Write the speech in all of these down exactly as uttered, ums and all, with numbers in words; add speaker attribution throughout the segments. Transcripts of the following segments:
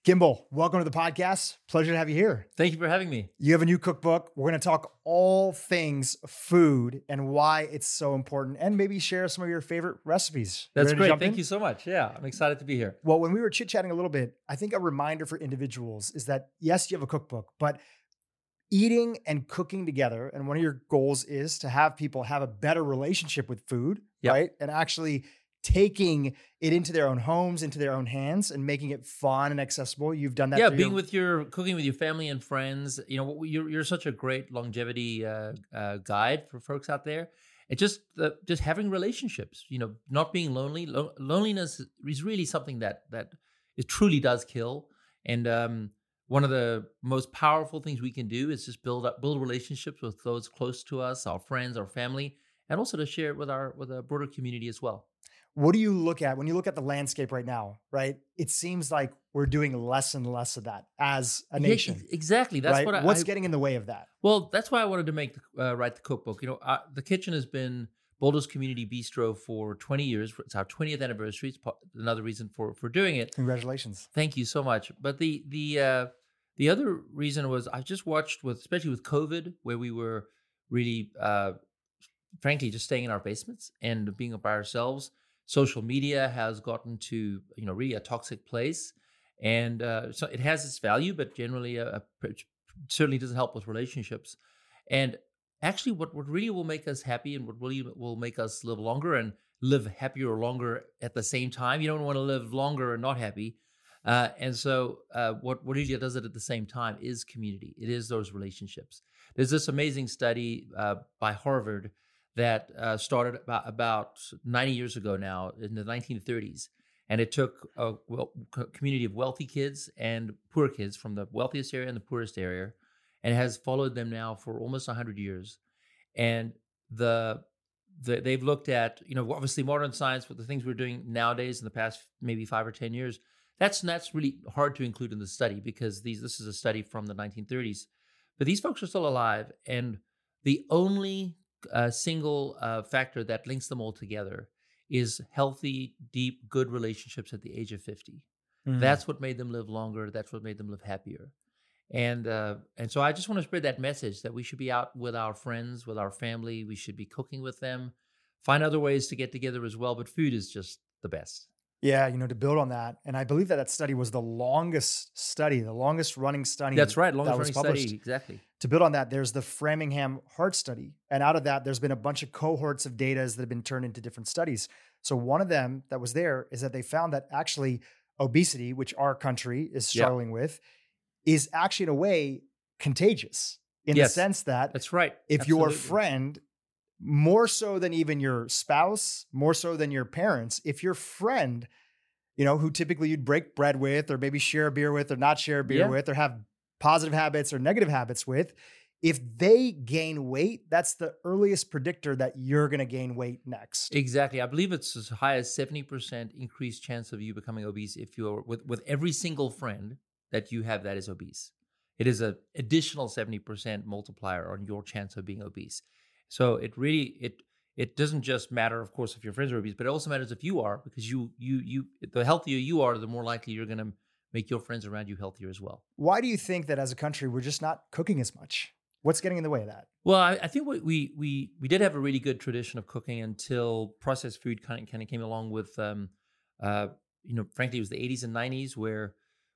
Speaker 1: Kimball, welcome to the podcast. Pleasure to have you here.
Speaker 2: Thank you for having me.
Speaker 1: You have a new cookbook. We're going to talk all things food and why it's so important, and maybe share some of your favorite recipes. You
Speaker 2: That's
Speaker 1: ready to
Speaker 2: great.
Speaker 1: jump
Speaker 2: Thank
Speaker 1: in?
Speaker 2: you so much. Yeah, I'm excited to be here.
Speaker 1: Well, when we were chit-chatting a little bit, I think a reminder for individuals is that, yes, you have a cookbook, but eating and cooking together, and one of your goals is to have people have a better relationship with food,
Speaker 2: Yep.
Speaker 1: right? And actually taking it into their own homes, into their own hands, and making it fun and accessible. You've done that.
Speaker 2: Yeah,
Speaker 1: through
Speaker 2: being
Speaker 1: your-
Speaker 2: with your cooking with your family and friends. You know, you're you're such a great longevity uh, uh, guide for folks out there. And just uh, just having relationships. You know, not being lonely. Lo- loneliness is really something that that it truly does kill. And um, one of the most powerful things we can do is just build up build relationships with those close to us, our friends, our family, and also to share it with our with a broader community as well.
Speaker 1: What do you look at when you look at the landscape right now, right? It seems like we're doing less and less of that as a
Speaker 2: Yeah,
Speaker 1: nation.
Speaker 2: ex- exactly. That's
Speaker 1: right?
Speaker 2: what I.
Speaker 1: What's
Speaker 2: I,
Speaker 1: getting in the way of that?
Speaker 2: Well, that's why I wanted to make the, uh, write the cookbook. You know, uh, the kitchen has been Boulder's Community Bistro for twenty years. It's our twentieth anniversary. It's po- another reason for for doing it.
Speaker 1: Congratulations.
Speaker 2: Thank you so much. But the the uh, the other reason was I just watched with, especially with COVID, where we were really, uh, frankly, just staying in our basements and being by ourselves. Social media has gotten to, you know, really a toxic place, and uh, so it has its value, but generally, uh, it certainly doesn't help with relationships. And actually, what what really will make us happy and what really will make us live longer and live happier or longer at the same time. You don't want to live longer and not happy. Uh, and so, uh, what what really does it at the same time is community. It is those relationships. There's this amazing study uh, by Harvard that uh, started about, about ninety years ago now, in the nineteen thirties. And it took a well, co- community of wealthy kids and poor kids from the wealthiest area and the poorest area, and has followed them now for almost one hundred years. And the, the they've looked at, you know, obviously modern science, with the things we're doing nowadays in the past maybe five or ten years, that's that's really hard to include in the study because these this is a study from the nineteen thirties. But these folks are still alive, and the only uh, single uh, factor that links them all together is healthy, deep, good relationships at the age of fifty.
Speaker 1: Mm.
Speaker 2: That's what made them live longer. That's what made them live happier. And uh, and so I just want to spread that message that we should be out with our friends, with our family. We should be cooking with them. Find other ways to get together as well, but food is just the best.
Speaker 1: Yeah, you know, to build on that, and I believe that that study was the longest study, the longest running study.
Speaker 2: That's right,
Speaker 1: that
Speaker 2: longest
Speaker 1: was
Speaker 2: running
Speaker 1: published.
Speaker 2: study, exactly.
Speaker 1: To build on that, there's the Framingham Heart Study. And out of that, there's been a bunch of cohorts of data that have been turned into different studies. So one of them that was there is that they found that actually obesity, which our country is
Speaker 2: Yeah.
Speaker 1: struggling with, is actually in a way contagious in
Speaker 2: Yes,
Speaker 1: the sense that
Speaker 2: That's right.
Speaker 1: if your
Speaker 2: Absolutely.
Speaker 1: friend, more so than even your spouse, more so than your parents, if your friend, you know, who typically you'd break bread with, or maybe share a beer with, or not share a beer
Speaker 2: Yeah.
Speaker 1: with, or have positive habits or negative habits with, if they gain weight, that's the earliest predictor that you're going to gain weight next.
Speaker 2: Exactly. I believe it's as high as seventy percent increased chance of you becoming obese if you're with, with every single friend that you have that is obese. It is an additional seventy percent multiplier on your chance of being obese. So it really, it it doesn't just matter, of course, if your friends are obese, but it also matters if you are, because you, you, you, the healthier you are, the more likely you're going to make your friends around you healthier as well.
Speaker 1: Why do you think that as a country, we're just not cooking as much? What's getting in the way of that?
Speaker 2: Well, I, I think we, we we we did have a really good tradition of cooking until processed food kind of kind of came along with, um, uh, you know, frankly, it was the eighties and nineties where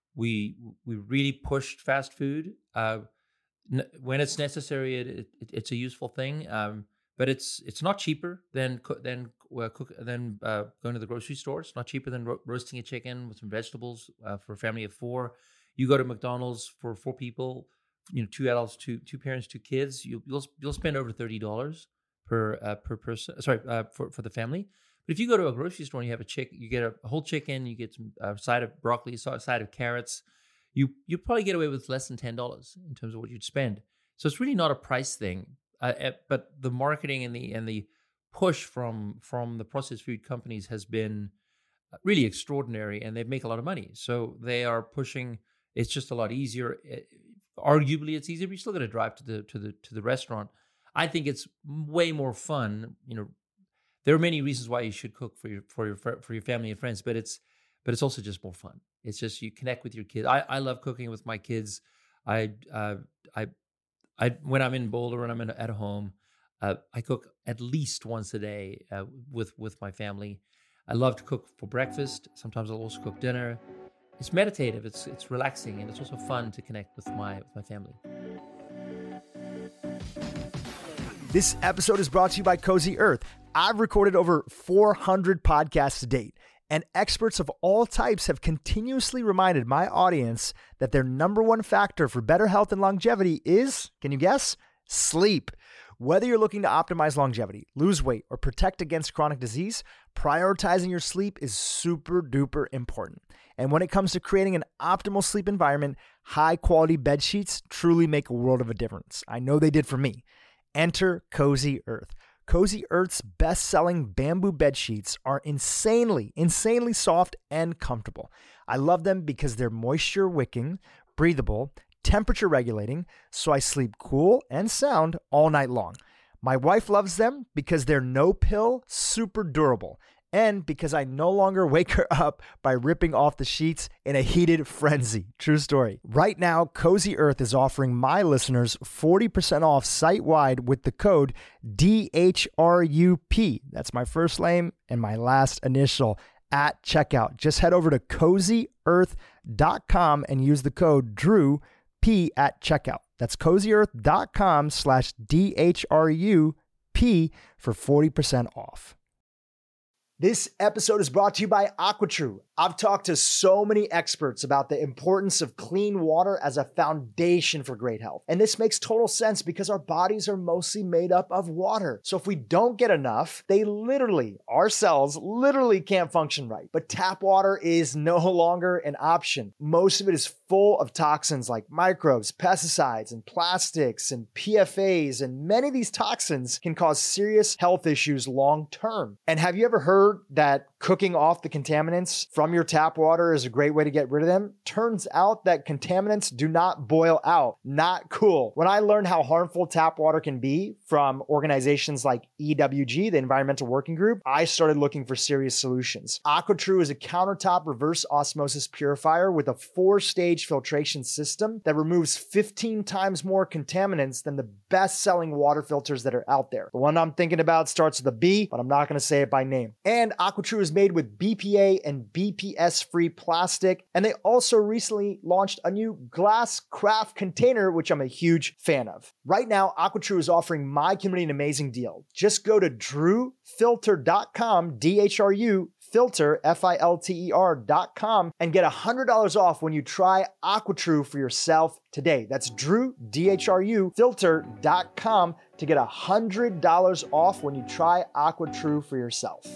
Speaker 2: we we really pushed fast food. Uh, n- when it's necessary, it, it, it's a useful thing, um, but it's it's not cheaper than co- than uh, cook than uh, going to the grocery store. It's not cheaper than ro- roasting a chicken with some vegetables uh, for a family of four. You go to McDonald's for four people, you know, two adults, two two parents, two kids, you, you'll you'll spend over thirty dollars per uh, per person. Sorry, uh, for for the family. But if you go to a grocery store and you have a chicken, you get a, a whole chicken, you get some uh, side of broccoli, a side of carrots, you you probably get away with less than ten dollars in terms of what you'd spend. So it's really not a price thing, uh, uh, but the marketing and the and the push from from the processed food companies has been really extraordinary, and they make a lot of money. So they are pushing. It's just a lot easier. It, arguably, it's easier, but you still got to drive to the to the to the restaurant. I think it's way more fun. You know, there are many reasons why you should cook for your for your for your family and friends, but it's but it's also just more fun. It's just you connect with your kids. I, I love cooking with my kids. I uh, I I when I'm in Boulder and I'm in, at home, uh, I cook at least once a day uh, with with my family. I love to cook for breakfast. Sometimes I'll also cook dinner. It's meditative. It's it's relaxing, and it's also fun to connect with my with my family.
Speaker 1: This episode is brought to you by Cozy Earth. I've recorded over four hundred podcasts to date, and experts of all types have continuously reminded my audience that their number one factor for better health and longevity is, can you guess? Sleep. Whether you're looking to optimize longevity, lose weight, or protect against chronic disease, prioritizing your sleep is super duper important. And when it comes to creating an optimal sleep environment, high quality bed sheets truly make a world of a difference. I know they did for me. Enter Cozy Earth. Cozy Earth's best-selling bamboo bed sheets are insanely, insanely soft and comfortable. I love them because they're moisture wicking, breathable, temperature regulating, so I sleep cool and sound all night long. My wife loves them because they're no pill, super durable, and because I no longer wake her up by ripping off the sheets in a heated frenzy. True story. Right now, Cozy Earth is offering my listeners forty percent off site-wide with the code D H R U P. That's my first name and my last initial at checkout. Just head over to cozy earth dot com and use the code Drew P at checkout. That's cozy earth dot com slash D H R U P for forty percent off. This episode is brought to you by AquaTrue. I've talked to so many experts about the importance of clean water as a foundation for great health. And this makes total sense because our bodies are mostly made up of water. So if we don't get enough, they literally, our cells literally can't function right. But tap water is no longer an option. Most of it is full of toxins like microbes, pesticides, and plastics, and P F As. And many of these toxins can cause serious health issues long term. And have you ever heard that cooking off the contaminants from your tap water is a great way to get rid of them? Turns out that contaminants do not boil out. Not cool. When I learned how harmful tap water can be from organizations like E W G, the Environmental Working Group, I started looking for serious solutions. AquaTrue is a countertop reverse osmosis purifier with a four-stage filtration system that removes fifteen times more contaminants than the best-selling water filters that are out there. The one I'm thinking about starts with a B, but I'm not going to say it by name. And AquaTrue is made with B P A and B P S-free plastic. And they also recently launched a new glass craft container, which I'm a huge fan of. Right now, AquaTrue is offering my community an amazing deal. Just go to drew filter dot com, D H R U, filter, F I L T E R dot com, and get one hundred dollars off when you try AquaTrue for yourself today. That's Drew, D H R U, filter dot com to get one hundred dollars off when you try AquaTrue for yourself.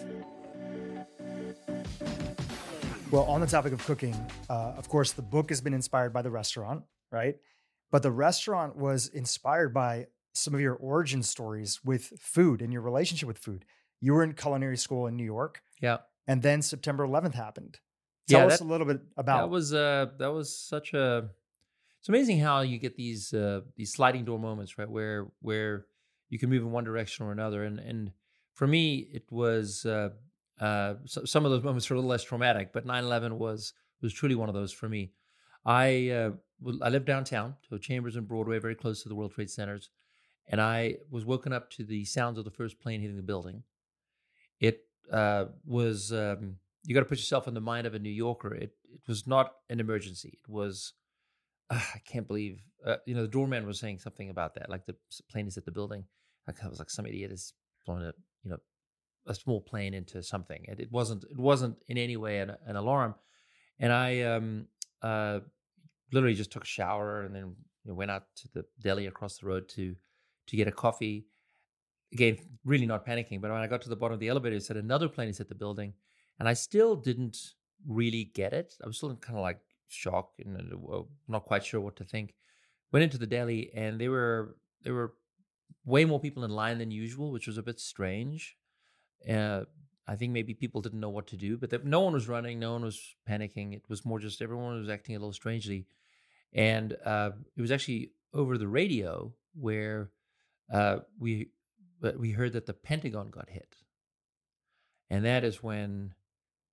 Speaker 1: Well, on the topic of cooking, uh, of course, the book has been inspired by the restaurant, right? But the restaurant was inspired by some of your origin stories with food and your relationship with food. You were in culinary school in New York.
Speaker 2: Yeah.
Speaker 1: And then September eleventh happened. Tell
Speaker 2: yeah,
Speaker 1: us
Speaker 2: that,
Speaker 1: a little bit about
Speaker 2: that was uh that was such a it's amazing how you get these uh these sliding door moments, right? Where where you can move in one direction or another. And and for me it was uh uh so, some of those moments were a little less traumatic, but nine eleven was was truly one of those for me. I uh I lived downtown, so Chambers and Broadway, very close to the World Trade Centers, and I was woken up to the sounds of the first plane hitting the building. It uh, was, um, you got to put yourself in the mind of a New Yorker. It it was not an emergency. It was, uh, I can't believe, uh, you know, the doorman was saying something about that, like the plane is at the building. Like I was like, some idiot is blowing a, you know, a small plane into something. And it wasn't, it wasn't in any way an, an alarm. And I um, uh, literally just took a shower and then you know, went out to the deli across the road to to get a coffee. Again, really not panicking, but when I got to the bottom of the elevator, it said another plane is at the building, and I still didn't really get it. I was still kind of like shocked and uh, not quite sure what to think. Went into the deli, and there were there were way more people in line than usual, which was a bit strange. Uh, I think maybe people didn't know what to do, but the, no one was running, no one was panicking. It was more just everyone was acting a little strangely, and uh, it was actually over the radio where uh, we. But we heard that the Pentagon got hit. And that is when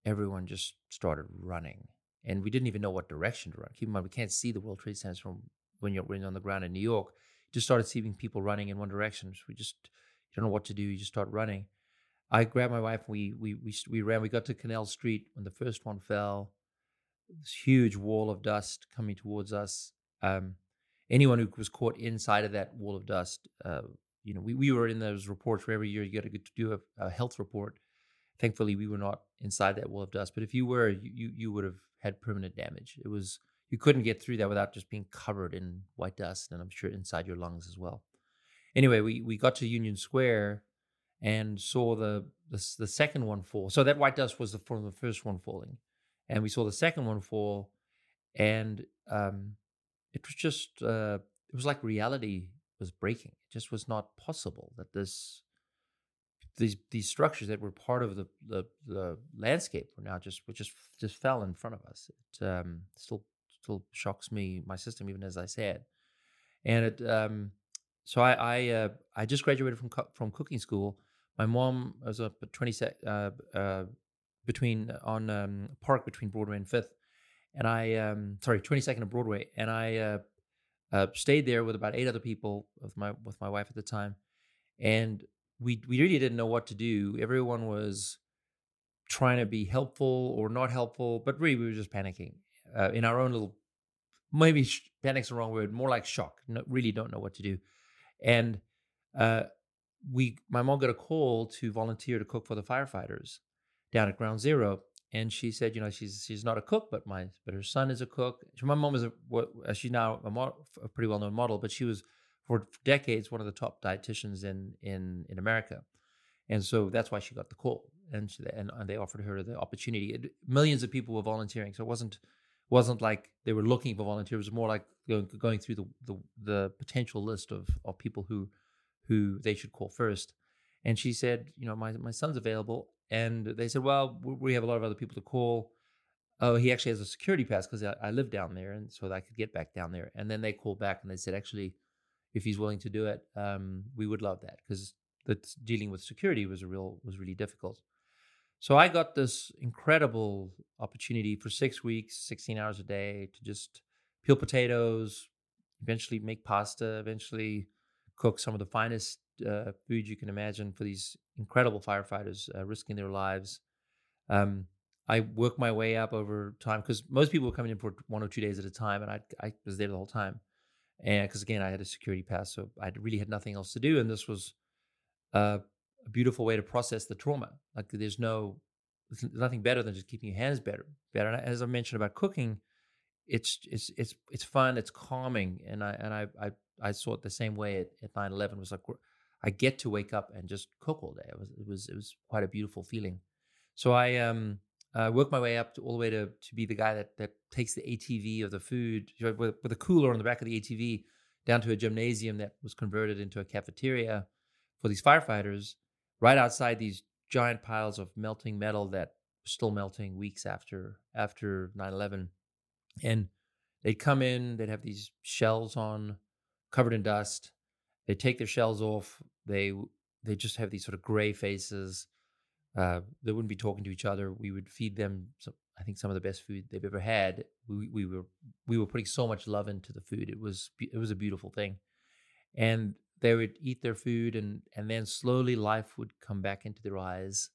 Speaker 2: everyone just started running. And we didn't even know what direction to run. Keep in mind, we can't see the World Trade Centers from when you're, when you're on the ground in New York. Just started seeing people running in one direction. So we just, you don't know what to do. You just start running. I grabbed my wife. We we we we ran. We got to Canal Street when the first one fell. This huge wall of dust coming towards us. Um, anyone who was caught inside of that wall of dust, uh, you know, we, we were in those reports where every year you got to do a, a health report. Thankfully, we were not inside that wall of dust. But if you were, you, you you would have had permanent damage. It was you couldn't get through that without just being covered in white dust, and I'm sure inside your lungs as well. Anyway, we we got to Union Square and saw the the, the second one fall. So that white dust was the, from the first one falling, and we saw the second one fall, and um, it was just uh, it was like reality was breaking. It just was not possible that this these these structures that were part of the the, the landscape were now just just just fell in front of us. It um, still still shocks me, my system, even as I say it. And it um, so I I uh, I just graduated from co- from cooking school. My mom was up at twenty sec uh, uh, between on um, Park between Broadway and Fifth, and I um, sorry twenty-second and Broadway, and I uh, uh, stayed there with about eight other people with my with my wife at the time, and we we really didn't know what to do. Everyone was trying to be helpful or not helpful, but really we were just panicking uh, in our own little. Maybe sh- panic's the wrong word. More like shock. No, really don't know what to do, and uh, we my mom got a call to volunteer to cook for the firefighters down at Ground Zero, and she said, you know, she's she's not a cook, but my but her son is a cook. My mom is a what she's now a, mo- a pretty well known model, but she was for decades one of the top dietitians in in in America, and so that's why she got the call, and she, and, and they offered her the opportunity. It, millions of people were volunteering, so it wasn't wasn't like they were looking for volunteers. It was more like going, going through the, the the potential list of of people who who they should call first. And she said, you know, my my son's available, and they said, well, we have a lot of other people to call. Oh, he actually has a security pass because I, I live down there, and so that I could get back down there. And then they called back and they said, actually, if he's willing to do it, um, we would love that, because dealing with security was a real was really difficult. So I got this incredible opportunity for six weeks, sixteen hours a day, to just peel potatoes, eventually make pasta, eventually cook some of the finest uh, food you can imagine for these incredible firefighters uh, risking their lives. Um, I worked my way up over time because most people were coming in for one or two days at a time, and I I was there the whole time. And because again, I had a security pass, so I really had nothing else to do, and this was uh, a beautiful way to process the trauma. Like there's no, there's nothing better than just keeping your hands better. Better. And as I mentioned about cooking, it's it's it's it's fun, it's calming, and I and I I, I saw it the same way at, at nine eleven. It was like I get to wake up and just cook all day. It was it was it was quite a beautiful feeling. So I um uh, worked my way up to, all the way to to be the guy that that takes the A T V of the food, you know, with, with a cooler on the back of the A T V down to a gymnasium that was converted into a cafeteria for these firefighters, right outside these giant piles of melting metal that were still melting weeks after after nine eleven. And they'd come in, they'd have these shells on, covered in dust. They'd take their shells off. They they just have these sort of gray faces. Uh, they wouldn't be talking to each other. We would feed them, some, I think, some of the best food they've ever had. We we were we were putting so much love into the food. It was it was a beautiful thing, and they would eat their food, and and then slowly life would come back into their eyes,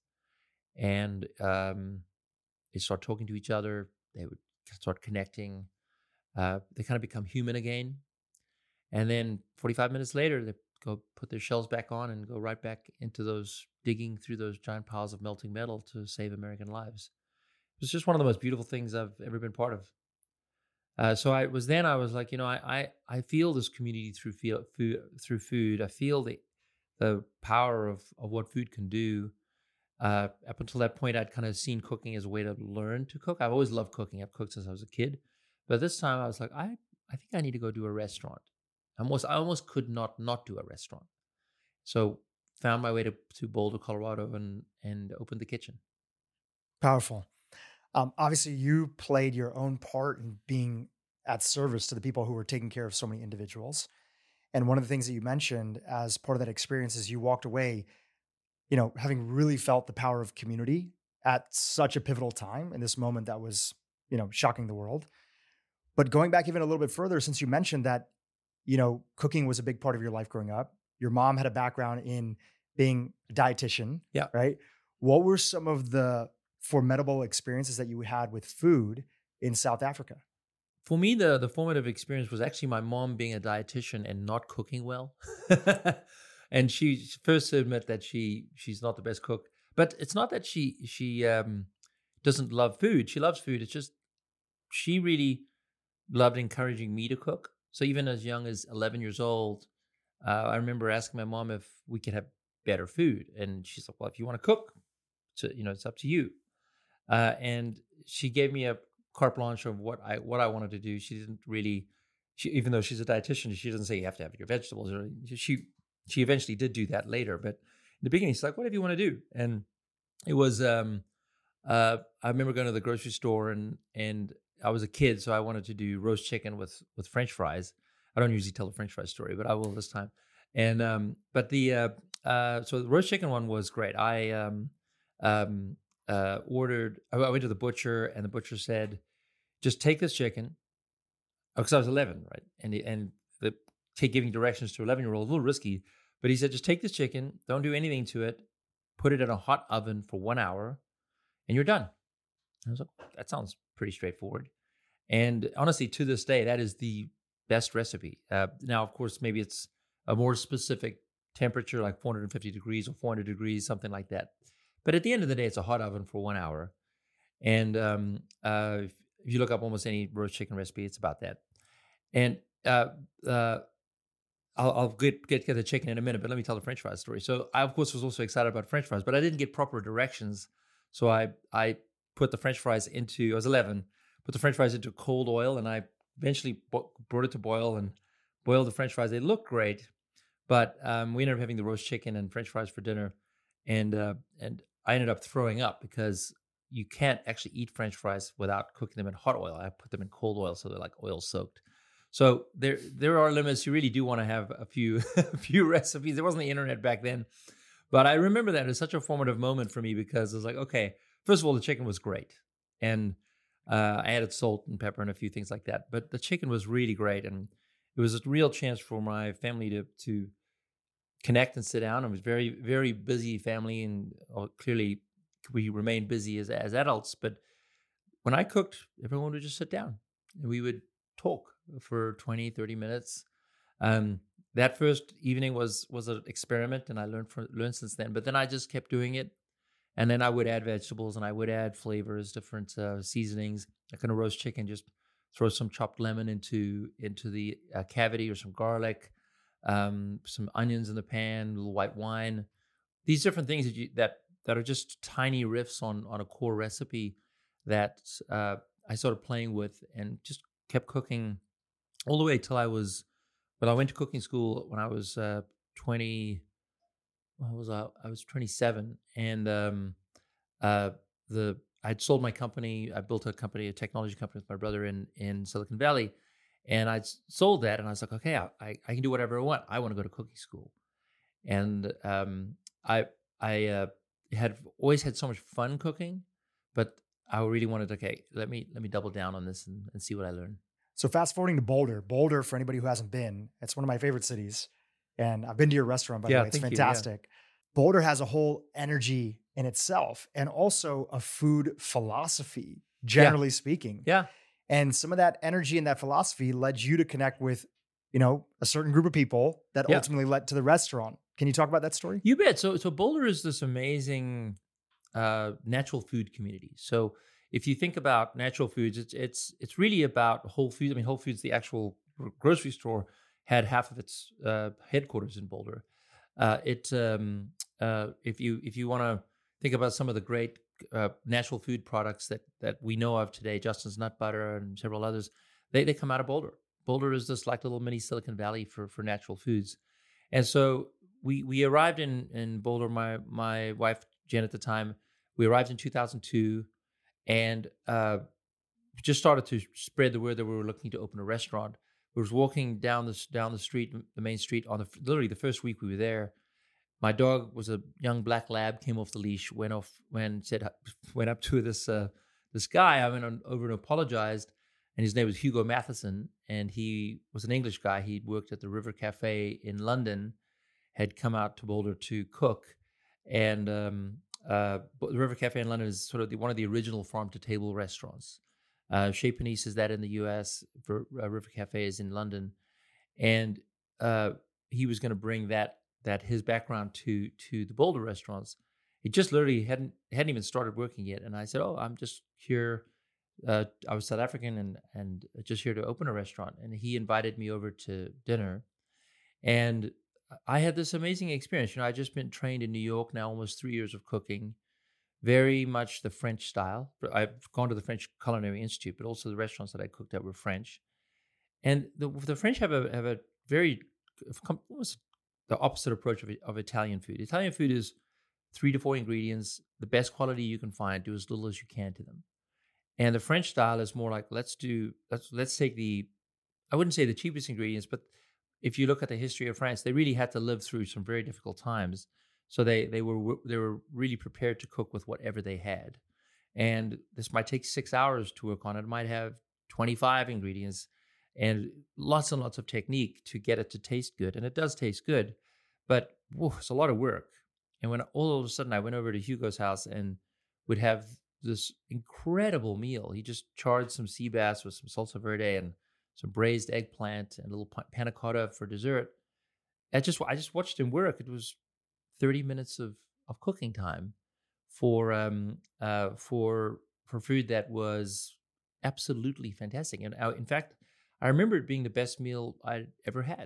Speaker 2: and um, they start talking to each other. They would start connecting. Uh, they kind of become human again. And then forty-five minutes later, they go put their shells back on and go right back into those, digging through those giant piles of melting metal to save American lives. It was just one of the most beautiful things I've ever been part of. Uh, so I was then I was like, you know, I I, I feel this community through feel, food through food. I feel the the power of of what food can do. Uh, up until that point, I'd kind of seen cooking as a way to learn to cook. I've always loved cooking. I've cooked since I was a kid, but this time I was like, I I think I need to go do a restaurant. I almost I almost could not not do a restaurant. So found my way to to Boulder, Colorado, and and opened the kitchen.
Speaker 1: Powerful. Um, obviously, you played your own part in being at service to the people who were taking care of so many individuals. And one of the things that you mentioned as part of that experience is you walked away, you know, having really felt the power of community at such a pivotal time in this moment that was, you know, shocking the world. But going back even a little bit further, since you mentioned that, you know, cooking was a big part of your life growing up, your mom had a background in being a dietitian,
Speaker 2: Yeah.
Speaker 1: right? What were some of the formidable experiences that you had with food in South Africa?
Speaker 2: For me, the the formative experience was actually my mom being a dietitian and not cooking well. And she first to admit that she she's not the best cook. But it's not that she she um, doesn't love food. She loves food. It's just she really loved encouraging me to cook. So even as young as eleven years old, uh, I remember asking my mom if we could have better food, and she's like, "Well, if you want to cook, so you know, it's up to you." Uh, and she gave me a carte blanche of what I what I wanted to do. She didn't really, she, even though she's a dietitian, she doesn't say you have to have your vegetables. Or she she eventually did do that later, but in the beginning, she's like, "Whatever you want to do." And it was um, uh, I remember going to the grocery store, and and I was a kid, so I wanted to do roast chicken with with French fries. I don't usually tell the French fries story, but I will this time. And um, but the uh, uh, so the roast chicken one was great. I um, um, uh, ordered. I went to the butcher, and the butcher said, "Just take this chicken," because I was eleven, right? And the, and the take giving directions to eleven year old a little risky, but he said, "Just take this chicken, don't do anything to it, put it in a hot oven for one hour, and you're done." I was like, "That sounds pretty straightforward." And honestly, to this day, that is the best recipe. Uh, now, of course, maybe it's a more specific temperature, like four hundred fifty degrees or four hundred degrees, something like that. But at the end of the day, it's a hot oven for one hour. And um, uh, if, if you look up almost any roast chicken recipe, it's about that. And uh, uh, I'll, I'll get, get get the chicken in a minute, but let me tell the French fries story. So I, of course, was also excited about French fries, but I didn't get proper directions. So I I put the French fries into, I was eleven, put the French fries into cold oil, and I eventually bo- brought it to boil and boiled the French fries. They looked great, but um, we ended up having the roast chicken and French fries for dinner, and uh, and I ended up throwing up because you can't actually eat French fries without cooking them in hot oil. I put them in cold oil, so they're like oil soaked. So there there are limits. You really do want to have a few a few recipes. There wasn't the internet back then, but I remember that as such a formative moment for me because it was like, okay, first of all, the chicken was great, and uh, I added salt and pepper and a few things like that. But the chicken was really great, and it was a real chance for my family to to connect and sit down. It was very very busy family, and uh, clearly we remained busy as as adults. But when I cooked, everyone would just sit down, and we would talk for twenty, thirty minutes. Um, that first evening was was an experiment, and I learned from learned since then. But then I just kept doing it, and then I would add vegetables, and I would add flavors, different uh, seasonings. Like in a roast chicken, just throw some chopped lemon into into the uh, cavity, or some garlic, um, some onions in the pan, a little white wine. These different things that you that that are just tiny riffs on on a core recipe that uh, I started playing with, and just kept cooking all the way till I was, well, I went to cooking school when I was uh, twenty, what was I? I was twenty-seven. And um, uh, the, I'd sold my company. I built a company, a technology company with my brother in, in Silicon Valley. And I sold that, and I was like, okay, I, I can do whatever I want. I want to go to cooking school. And um, I, I uh, had always had so much fun cooking, but I really wanted, okay, let me, let me double down on this and, and see what I learn.
Speaker 1: So fast forwarding to Boulder, Boulder, for anybody who hasn't been, it's one of my favorite cities. And I've been to your restaurant, by
Speaker 2: Yeah,
Speaker 1: the way. It's
Speaker 2: thank you, yeah.
Speaker 1: fantastic. Boulder has a whole energy in itself and also a food philosophy, generally speaking.
Speaker 2: Yeah.
Speaker 1: And some of that energy and that philosophy led you to connect with, you know, a certain group of people that
Speaker 2: Yeah.
Speaker 1: ultimately led to the restaurant. Can you talk about that story?
Speaker 2: You bet. So, so Boulder is this amazing uh, natural food community. So, if you think about natural foods, it's it's it's really about Whole Foods. I mean, Whole Foods, the actual grocery store, had half of its uh, headquarters in Boulder. Uh, it um, uh, if you if you want to think about some of the great uh, natural food products that that we know of today, Justin's Nut Butter and several others, they they come out of Boulder. Boulder is this like little mini Silicon Valley for for natural foods. And so we we arrived in in Boulder. My my wife Jen at the time, we arrived in two thousand two, and uh, just started to spread the word that we were looking to open a restaurant. We was walking down the down the street, the main street, on the literally the first week we were there. my dog was a young black lab, came off the leash, went off, went said, went up to this uh, this guy. I went on, over and apologized, and his name was Hugo Matheson, and he was an English guy. He worked at the River Cafe in London, had come out to Boulder to cook, and um, uh, the River Cafe in London is sort of the, one of the original farm-to-table restaurants. Uh, Chez Panisse is that in the U S, for, uh, River Cafe is in London, and uh, he was going to bring that that his background to to the Boulder restaurants. He just literally hadn't hadn't even started working yet, and I said, "Oh, I'm just here. Uh, I was South African and and just here to open a restaurant." And he invited me over to dinner, and I had this amazing experience. You know, I just been trained in New York now, almost three years of cooking, very much the French style. I've gone to the French Culinary Institute, but also the restaurants that I cooked at were French. And the the French have a have a very almost the opposite approach of, of Italian food. Italian food is three to four ingredients, the best quality you can find, do as little as you can to them. And the French style is more like, let's do, let's let's take the, I wouldn't say the cheapest ingredients, but if you look at the history of France, they really had to live through some very difficult times. So they they were they were really prepared to cook with whatever they had. And this might take six hours to work on it. It might have twenty-five ingredients and lots and lots of technique to get it to taste good. And it does taste good, but whoa, it's a lot of work. And when all of a sudden I went over to Hugo's house and would have this incredible meal, he just charred some sea bass with some salsa verde and some braised eggplant and a little panna cotta for dessert. I just I just watched him work. It was thirty minutes of, of cooking time for um uh for for food that was absolutely fantastic. And I, in fact, I remember it being the best meal I'd ever had.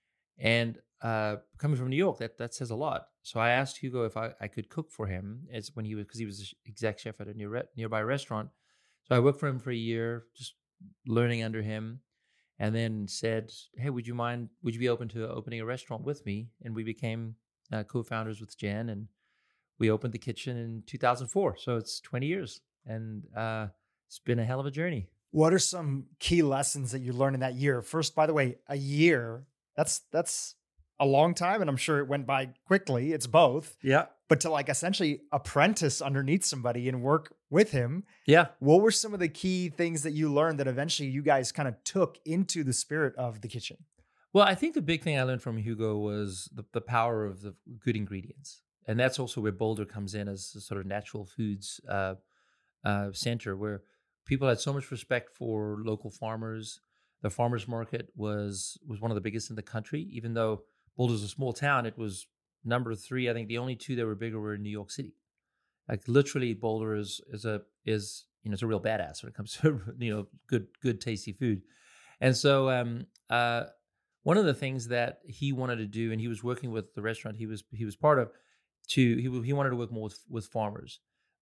Speaker 2: And uh, coming from New York, that that says a lot. So I asked Hugo if I, I could cook for him as when he was because he was the exec chef at a near, nearby restaurant. So I worked for him for a year, just learning under him, and then said, "Hey, would you mind? Would you be open to opening a restaurant with me?" And we became uh, co-founders with Jen, and we opened the kitchen in two thousand four. So it's twenty years, and uh, it's been a hell of a journey.
Speaker 1: What are some key lessons that you learned in that year? First, by the way, a year, that's that's a long time, and I'm sure it went by quickly. It's both.
Speaker 2: Yeah.
Speaker 1: But to like essentially apprentice underneath somebody and work with him.
Speaker 2: Yeah.
Speaker 1: What were some of the key things that you learned that eventually you guys kind of took into the spirit of the kitchen?
Speaker 2: Well, I think the big thing I learned from Hugo was the, the power of the good ingredients. And that's also where Boulder comes in as a sort of natural foods uh, uh, center, where people had so much respect for local farmers. The farmers market was was one of the biggest in the country. Even though Boulder's a small town, it was number three. I think the only two that were bigger were in New York City. Like literally, Boulder is is a is you know it's a real badass when it comes to you know good good tasty food. And so um, uh, one of the things that he wanted to do, and he was working with the restaurant he was he was part of, to he he wanted to work more with with farmers,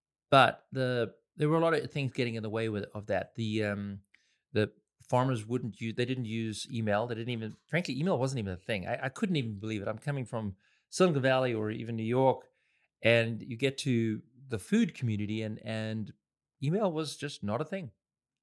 Speaker 2: but the there were a lot of things getting in the way with of that. The um, the farmers wouldn't use, they didn't use email. They didn't even, frankly, email wasn't even a thing. I, I couldn't even believe it. I'm coming from Silicon Valley or even New York, and you get to the food community, and and email was just not a thing.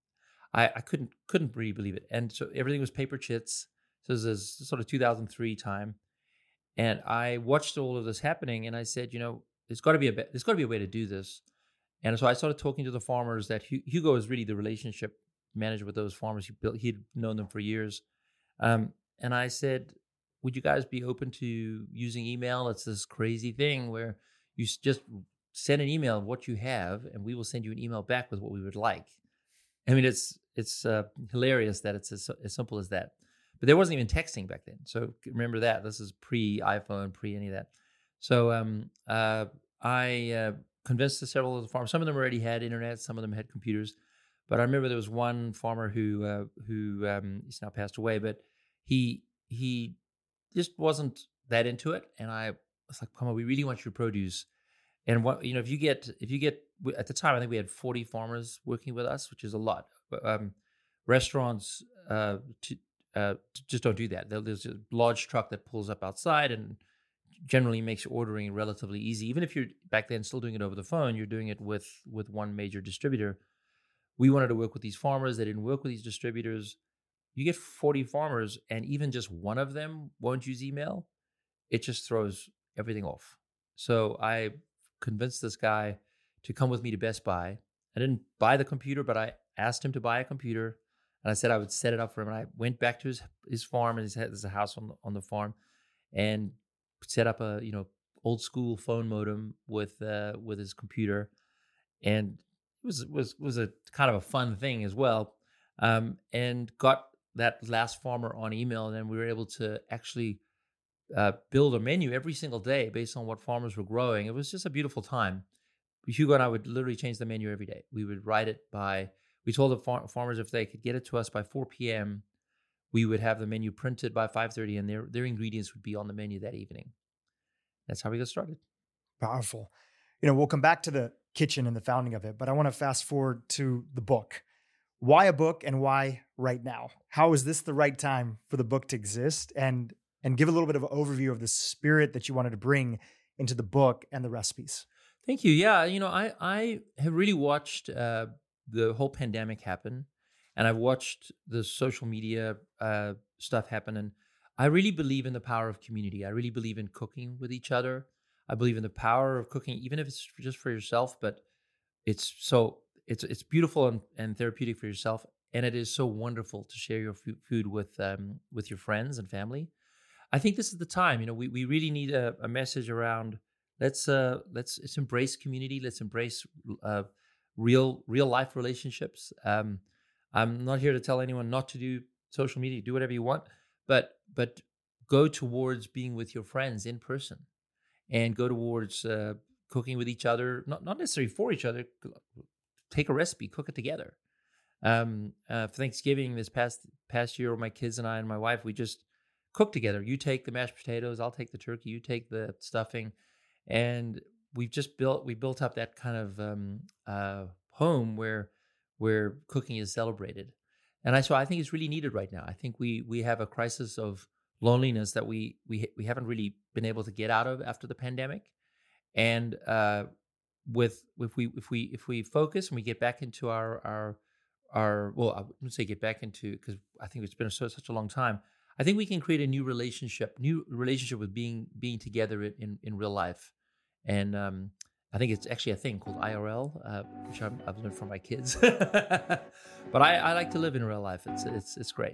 Speaker 2: I, I couldn't couldn't really believe it. And so everything was paper chits. So this is sort of two thousand three time, and I watched all of this happening, and I said, you know, there's got to be a there's got to be a way to do this. And so I started talking to the farmers. That Hugo is really the relationship manager with those farmers. He built, he'd known them for years. Um, and I said, would you guys be open to using email? It's this crazy thing where you just send an email of what you have, and we will send you an email back with what we would like. I mean, it's it's uh, hilarious that it's as, as simple as that. But there wasn't even texting back then. So remember that. This is pre-iPhone, pre any of that. So um, uh, I uh, convinced several of the farmers. Some of them already had internet. Some of them had computers. But I remember there was one farmer who uh, who um, he's now passed away, but he he just wasn't that into it. And I was like, "Come on, we really want your produce." And what you know, if you get if you get at the time, I think we had forty farmers working with us, which is a lot. Um, restaurants uh, to, uh, just don't do that. There's a large truck that pulls up outside and generally makes ordering relatively easy. Even if you're back then still doing it over the phone, you're doing it with with one major distributor. We wanted to work with these farmers. They didn't work with these distributors. You get forty farmers, and even just one of them won't use email. It just throws everything off. So I convinced this guy to come with me to Best Buy. I didn't buy the computer, but I asked him to buy a computer, and I said I would set it up for him. And I went back to his his farm, and he has a house on the, on the farm, and set up a you know old school phone modem with uh, with his computer, and it was was was a kind of a fun thing as well. Um, and got that last farmer on email, and then we were able to actually uh, build a menu every single day based on what farmers were growing. It was just a beautiful time. Hugo and I would literally change the menu every day. We would write it by, we told the far- farmers if they could get it to us by four p.m., we would have the menu printed by five thirty, and their their ingredients would be on the menu that evening. That's how we got started.
Speaker 1: Powerful. You know, we'll come back to the kitchen and the founding of it, but I want to fast forward to the book. Why a book, and why right now? How is this the right time for the book to exist? And and give a little bit of an overview of the spirit that you wanted to bring into the book and the recipes.
Speaker 2: Thank you. Yeah, you know, I I have really watched uh, the whole pandemic happen, and I've watched the social media uh, stuff happen, and I really believe in the power of community. I really believe in cooking with each other. I believe in the power of cooking, even if it's just for yourself. But it's so it's it's beautiful and, and therapeutic for yourself, and it is so wonderful to share your f- food with um, with your friends and family. I think this is the time. You know, we we really need a, a message around. Let's uh let's let's embrace community. Let's embrace uh, real real life relationships. Um, I'm not here to tell anyone not to do social media. Do whatever you want, but but go towards being with your friends in person, and go towards uh, cooking with each other. Not not necessarily for each other. Take a recipe, cook it together. Um, uh, for Thanksgiving this past past year, my kids and I and my wife, we just cooked together. You take the mashed potatoes, I'll take the turkey. You take the stuffing. And we've just built we built up that kind of um, uh, home where where cooking is celebrated, and I so I think it's really needed right now. I think we we have a crisis of loneliness that we we we haven't really been able to get out of after the pandemic, and uh, with if we if we if we focus and we get back into our our our well I wouldn't say get back into, because I think it's been so, such a long time. I think we can create a new relationship, new relationship with being being together in in real life. And um, I think it's actually a thing called I R L, uh, which I'm, I've learned from my kids. But I, I like to live in real life. It's it's it's great.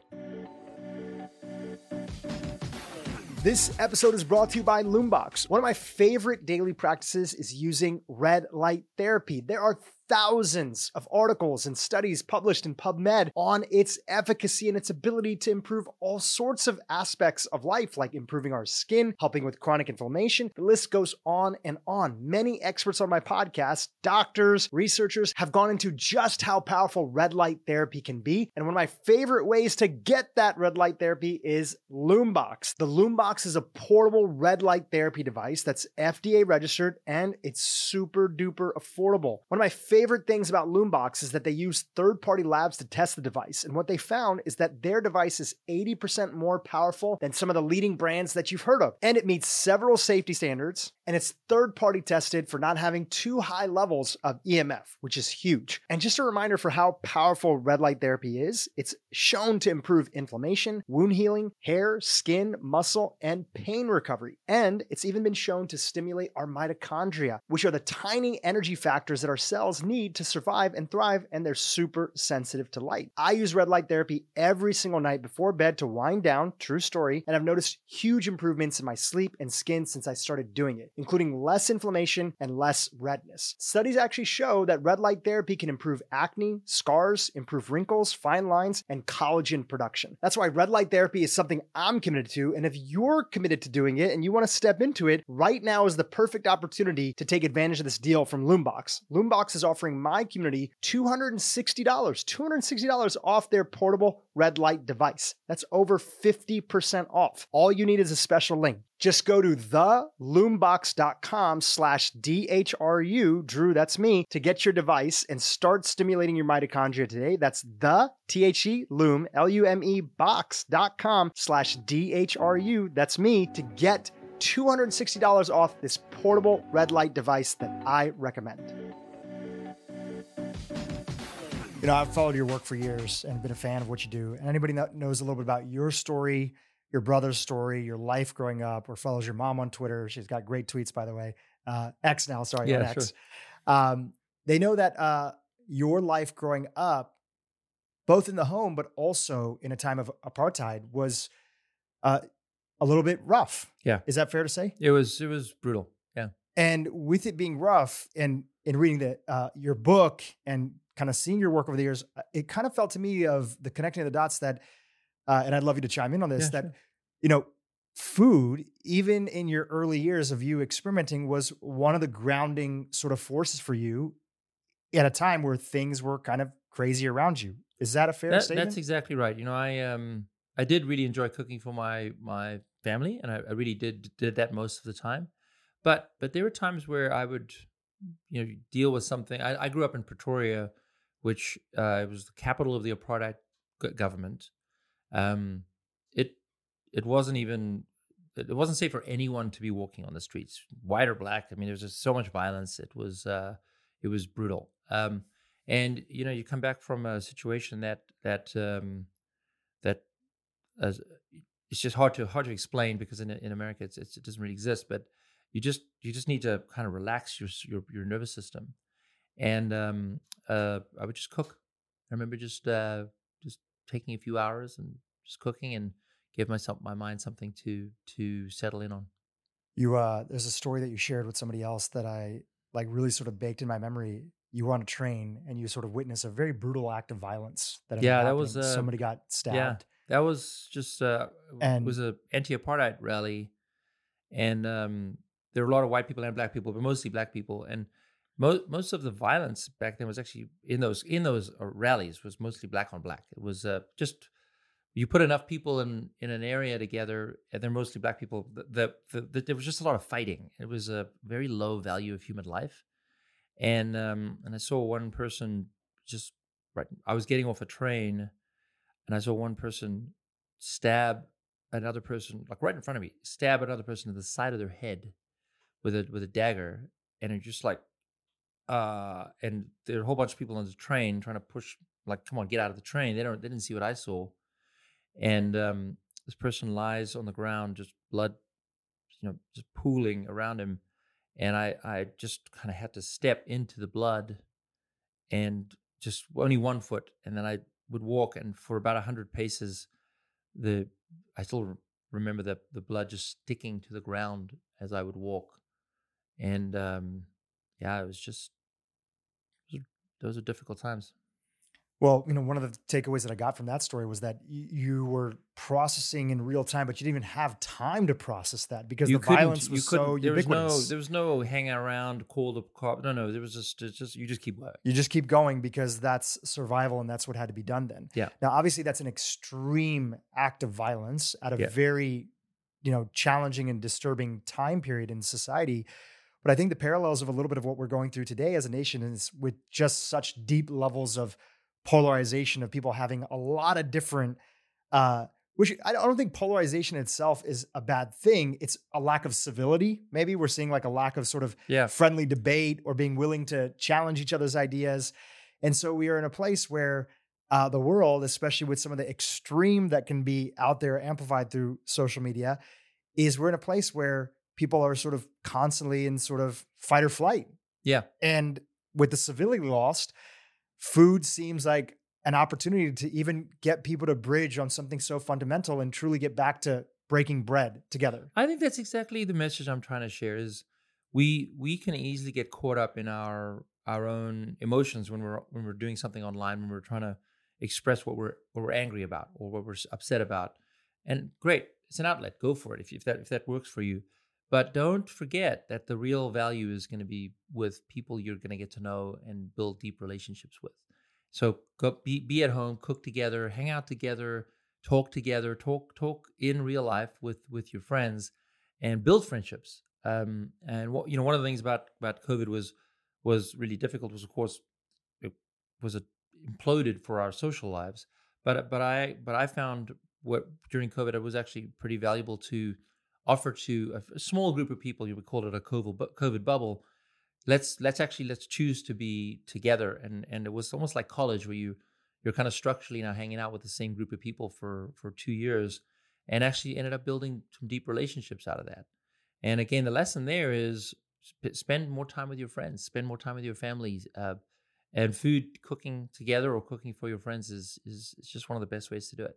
Speaker 1: This episode is brought to you by Loombox. One of my favorite daily practices is using red light therapy. There are thousands of articles and studies published in PubMed on its efficacy and its ability to improve all sorts of aspects of life, like improving our skin, helping with chronic inflammation. The list goes on and on. Many experts on my podcast, doctors, researchers, have gone into just how powerful red light therapy can be. And one of my favorite ways to get that red light therapy is Loombox. The Loombox is a portable red light therapy device that's F D A registered, and it's super duper affordable. One of my favorite Favorite things about Loombox is that they use third-party labs to test the device. And what they found is that their device is eighty percent more powerful than some of the leading brands that you've heard of. And it meets several safety standards, and it's third-party tested for not having too high levels of E M F, which is huge. And just a reminder for how powerful red light therapy is, it's shown to improve inflammation, wound healing, hair, skin, muscle, and pain recovery. And it's even been shown to stimulate our mitochondria, which are the tiny energy factors that our cells need to survive and thrive, and they're super sensitive to light. I use red light therapy every single night before bed to wind down, true story, and I've noticed huge improvements in my sleep and skin since I started doing it, including less inflammation and less redness. Studies actually show that red light therapy can improve acne, scars, improve wrinkles, fine lines, and collagen production. That's why red light therapy is something I'm committed to, and if you're committed to doing it and you want to step into it, right now is the perfect opportunity to take advantage of this deal from Loombox. Loombox is offering my community two hundred sixty dollars, two hundred sixty dollars off their portable red light device. That's over fifty percent off. All you need is a special link. Just go to theloombox.com slash DHRU, Drew, that's me, to get your device and start stimulating your mitochondria today. That's the T-H-E, Loom, L-U-M-E, box.com slash D-H-R-U, that's me, to get two hundred sixty dollars off this portable red light device that I recommend. You know, I've followed your work for years and been a fan of what you do. And anybody that knows a little bit about your story, your brother's story, your life growing up, or follows your mom on Twitter. She's got great tweets, by the way. Uh, X now, sorry, on
Speaker 2: Yeah, sure.
Speaker 1: X. Um, they know that uh, your life growing up, both in the home, but also in a time of apartheid, was uh, a little bit rough.
Speaker 2: Yeah.
Speaker 1: Is that fair to say?
Speaker 2: It was it was brutal. Yeah.
Speaker 1: And with it being rough, and in reading the uh, your book and kind of seeing your work over the years, uh, it kind of felt to me of the connecting of the dots that, uh, and I'd love you to chime in on this,
Speaker 2: Yeah,
Speaker 1: that,
Speaker 2: sure.
Speaker 1: you know, food, even in your early years of you experimenting, was one of the grounding sort of forces for you at a time where things were kind of crazy around you. Is that a fair
Speaker 2: That
Speaker 1: statement?
Speaker 2: that's exactly right. You know, I um I did really enjoy cooking for my my family, and I, I really did did that most of the time. But but there were times where I would, you know, deal with something. I, I grew up in Pretoria, which uh, it was the capital of the apartheid g- government. Um, it it wasn't even it it wasn't safe for anyone to be walking on the streets, white or black. I mean, there was just so much violence. It was uh, it was brutal. Um, and you know, you come back from a situation that that um, that as it's just hard to hard to explain because in in America it's, it's, it doesn't really exist. But you just you just need to kind of relax your your your nervous system. And um, uh, I would just cook. I remember just uh, just taking a few hours and just cooking and give myself my mind something to to settle in on.
Speaker 1: You uh there's a story that you shared with somebody else that I like really sort of baked in my memory. You were on a train and you sort of witnessed a very brutal act of violence that ended up
Speaker 2: Yeah, that was
Speaker 1: happening.
Speaker 2: uh
Speaker 1: Somebody got
Speaker 2: yeah
Speaker 1: stabbed.
Speaker 2: that was just uh it
Speaker 1: And
Speaker 2: was a anti-apartheid rally, and um, there were a lot of white people and black people, but mostly black people. And most most of the violence back then was actually in those in those uh, rallies was mostly black on black. It was uh, just you put enough people in in an area together, and they're mostly black people. The, the, the, the there was just a lot of fighting. It was a very low value of human life, and um, and I saw one person just right. I was getting off a train, and I saw one person stab another person, like right in front of me, stab another person in the side of their head with a with a dagger, and it just like uh, and there are a whole bunch of people on the train trying to push, like, come on, get out of the train. They don't, they didn't see what I saw, and um, this person lies on the ground, just blood, you know, just pooling around him, and I I just kind of had to step into the blood and just only one foot, and then I would walk, and for about a hundred paces, the I still re- remember the the blood just sticking to the ground as I would walk, and um, yeah, it was just those are those are difficult times.
Speaker 1: well, you know, one of the takeaways that I got from that story was that y- you were processing in real time, but you didn't even have time to process that because
Speaker 2: You
Speaker 1: the
Speaker 2: couldn't,
Speaker 1: violence
Speaker 2: you
Speaker 1: was so
Speaker 2: couldn't. There was no,
Speaker 1: ubiquitous.
Speaker 2: there was no hang around, call the cop. No, no, there was just, it's just you just keep going.
Speaker 1: You just keep going because that's survival and that's what had to be done then.
Speaker 2: Yeah,
Speaker 1: Now, obviously, that's an extreme act of violence at a
Speaker 2: yeah,
Speaker 1: very, you know, challenging and disturbing time period in society. But I think the parallels of a little bit of what we're going through today as a nation is with just such deep levels of polarization of people having a lot of different, uh, which I don't think polarization itself is a bad thing. It's a lack of civility. Maybe we're seeing like a lack of sort of
Speaker 2: yeah,
Speaker 1: friendly debate or being willing to challenge each other's ideas. And so we are in a place where uh, the world, especially with some of the extreme that can be out there amplified through social media, is we're in a place where people are sort of constantly in sort of fight or flight.
Speaker 2: yeah.
Speaker 1: And with the civility lost, food seems like an opportunity to even get people to bridge on something so fundamental and truly get back to breaking bread together.
Speaker 2: I think that's exactly the message I'm trying to share. Is we we can easily get caught up in our our own emotions when we're when we're doing something online, when we're trying to express what we're what we're angry about or what we're upset about. And great, it's an outlet. Go for it if, if that if that works for you. But don't forget that the real value is going to be with people you're going to get to know and build deep relationships with. So go be be at home, cook together, hang out together, talk together, talk talk in real life with with your friends, and build friendships. Um, and what you know, one of the things about about COVID was was really difficult was, of course, it was a, imploded for our social lives. But but I but I found what during COVID it was actually pretty valuable to offer to a, a small group of people. You would call it a COVID bu- COVID bubble. Let's let's actually let's choose to be together, and and it was almost like college where you you're kind of structurally now hanging out with the same group of people for for two years, and actually ended up building some deep relationships out of that. And again, the lesson there is sp- spend more time with your friends, spend more time with your families, uh, and food cooking together or cooking for your friends is is is just one of the best ways to do it.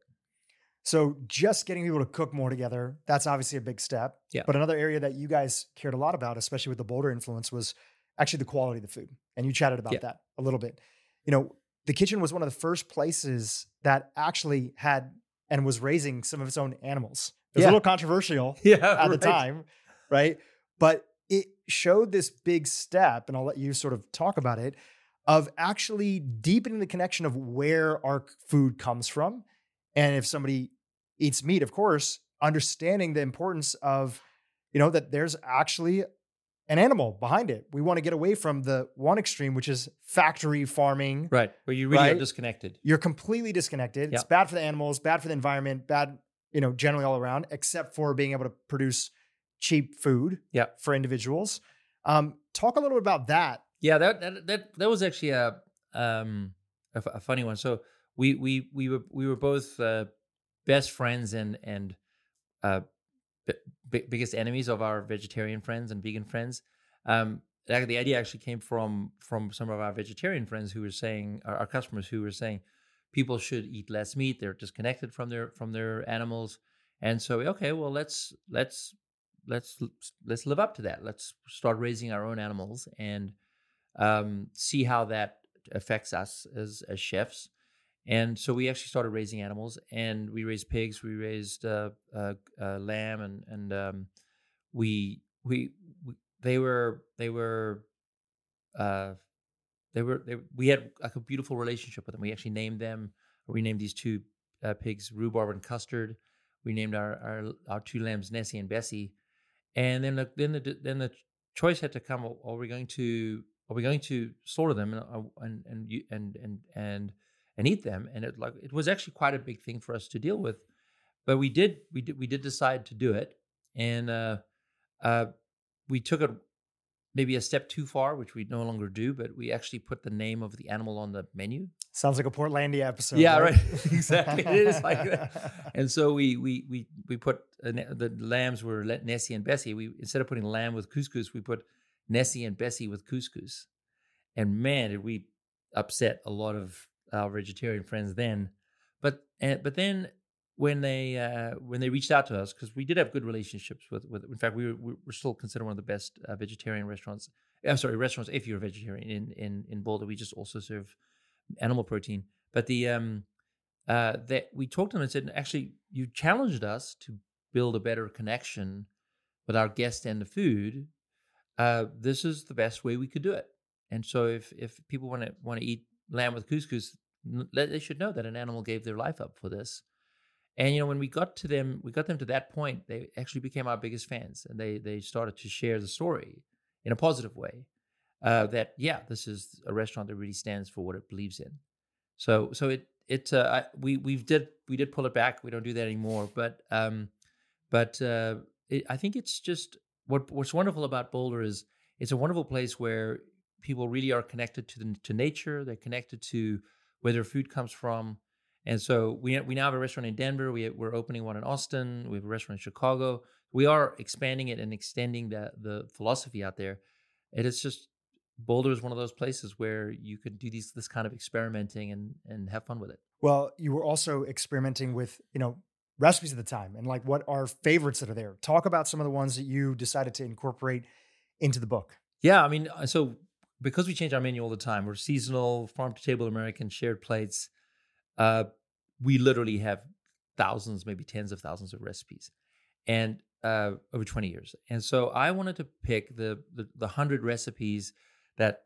Speaker 1: So just getting people to cook more together, that's obviously a big step.
Speaker 2: Yeah.
Speaker 1: But another area that you guys cared a lot about, especially with the Boulder influence, was actually the quality of the food. And you chatted about
Speaker 2: Yeah.
Speaker 1: that a little bit. You know, the kitchen was one of the first places that actually had and was raising some of its own animals. It was
Speaker 2: Yeah.
Speaker 1: a little controversial
Speaker 2: Yeah,
Speaker 1: at the
Speaker 2: right.
Speaker 1: time, right? But it showed this big step, and I'll let you sort of talk about it, of actually deepening the connection of where our food comes from. And if somebody eats meat, of course, understanding the importance of, you know, that there's actually an animal behind it. We want to get away from the one extreme, which is factory farming.
Speaker 2: Right. Where you really
Speaker 1: Right?
Speaker 2: are disconnected.
Speaker 1: You're completely disconnected. It's
Speaker 2: Yeah.
Speaker 1: bad for the animals, bad for the environment, bad, you know, generally all around, except for being able to produce cheap food
Speaker 2: Yeah.
Speaker 1: for individuals. Um, talk a little bit about that.
Speaker 2: Yeah, that that that, that was actually a um a, f- a funny one. So we we we were we were both uh, best friends and and uh b- b- biggest enemies of our vegetarian friends and vegan friends. Um, like, the idea actually came from from some of our vegetarian friends who were saying, our, our customers who were saying, people should eat less meat. They're disconnected from their from their animals, and so okay, well let's let's let's let's live up to that. Let's start raising our own animals and um, see how that affects us as as chefs. And so we actually started raising animals, and we raised pigs, we raised uh, uh, uh, lamb, and and um, we, we we they were they were uh, they were they, we had like a beautiful relationship with them. We actually named them. We named these two uh, pigs Rhubarb and Custard. We named our, our our two lambs Nessie and Bessie. And then the then the then the choice had to come: are we going to are we going to slaughter them and uh, and and you- and and and and eat them? And it like it was actually quite a big thing for us to deal with, but we did we did we did decide to do it, and uh, uh, we took it maybe a step too far, which we no longer do. But we actually put the name of the animal on the menu.
Speaker 1: Sounds like a Portlandia episode.
Speaker 2: Yeah,
Speaker 1: right?
Speaker 2: right. Exactly. It is like that. And so we we we we put uh, ne- the lambs were let Nessie and Bessie. We instead of putting lamb with couscous, we put Nessie and Bessie with couscous. And man, did we upset a lot of our vegetarian friends then. But uh, but then when they uh, when they reached out to us, because we did have good relationships with with. In fact, we were we were still considered one of the best uh, vegetarian restaurants. I'm sorry, restaurants if you're a vegetarian in in in Boulder. We just also serve animal protein. But the um uh that we talked to them and said, actually, you challenged us to build a better connection with our guest and the food. Uh, this is the best way we could do it. And so if if people want to want to eat lamb with couscous, n- let- they should know that an animal gave their life up for this. And you know, when we got to them, we got them to that point. They actually became our biggest fans, and they they started to share the story in a positive way. Uh, that yeah, this is a restaurant that really stands for what it believes in. So so it it uh, I, we we did we did pull it back. We don't do that anymore. But um, but uh, it, I think it's just what what's wonderful about Boulder is it's a wonderful place where people really are connected to the, to nature. They're connected to where their food comes from. And so we we now have a restaurant in Denver. We we're opening one in Austin. We have a restaurant in Chicago. We are expanding it and extending the the philosophy out there. It is just Boulder is one of those places where you could do these this kind of experimenting and and have fun with it.
Speaker 1: Well, you were also experimenting with, you know, recipes at the time and like what are favorites that are there. Talk about some of the ones that you decided to incorporate into the book.
Speaker 2: Yeah, I mean, uh, so because we change our menu all the time, we're seasonal, farm to table American, shared plates. Uh, we literally have thousands, maybe tens of thousands of recipes, and uh, over twenty years. And so I wanted to pick the the, the hundred recipes that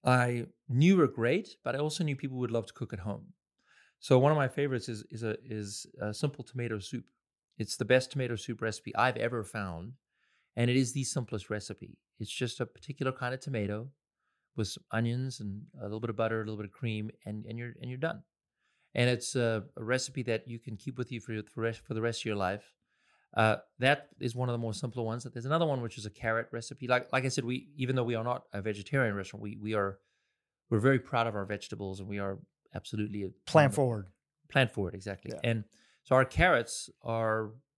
Speaker 2: I knew were great, but I also knew people would love to cook at home. So one of my favorites is is a is a simple tomato soup. It's the best tomato soup recipe I've ever found, and it is the simplest recipe. It's just a particular kind of tomato with some onions and a little bit of butter, a little bit of cream, and and you're and you're done. And it's a, a recipe that you can keep with you for your, for, rest, for the rest of your life. Uh, that is one of the more simpler ones. There's another one which is a carrot recipe. Like like I said, we even though we are not a vegetarian restaurant, we we are we're very proud of our vegetables, and we are absolutely a
Speaker 1: Plan forward.
Speaker 2: Plant forward, exactly.
Speaker 1: Yeah.
Speaker 2: And so our carrots are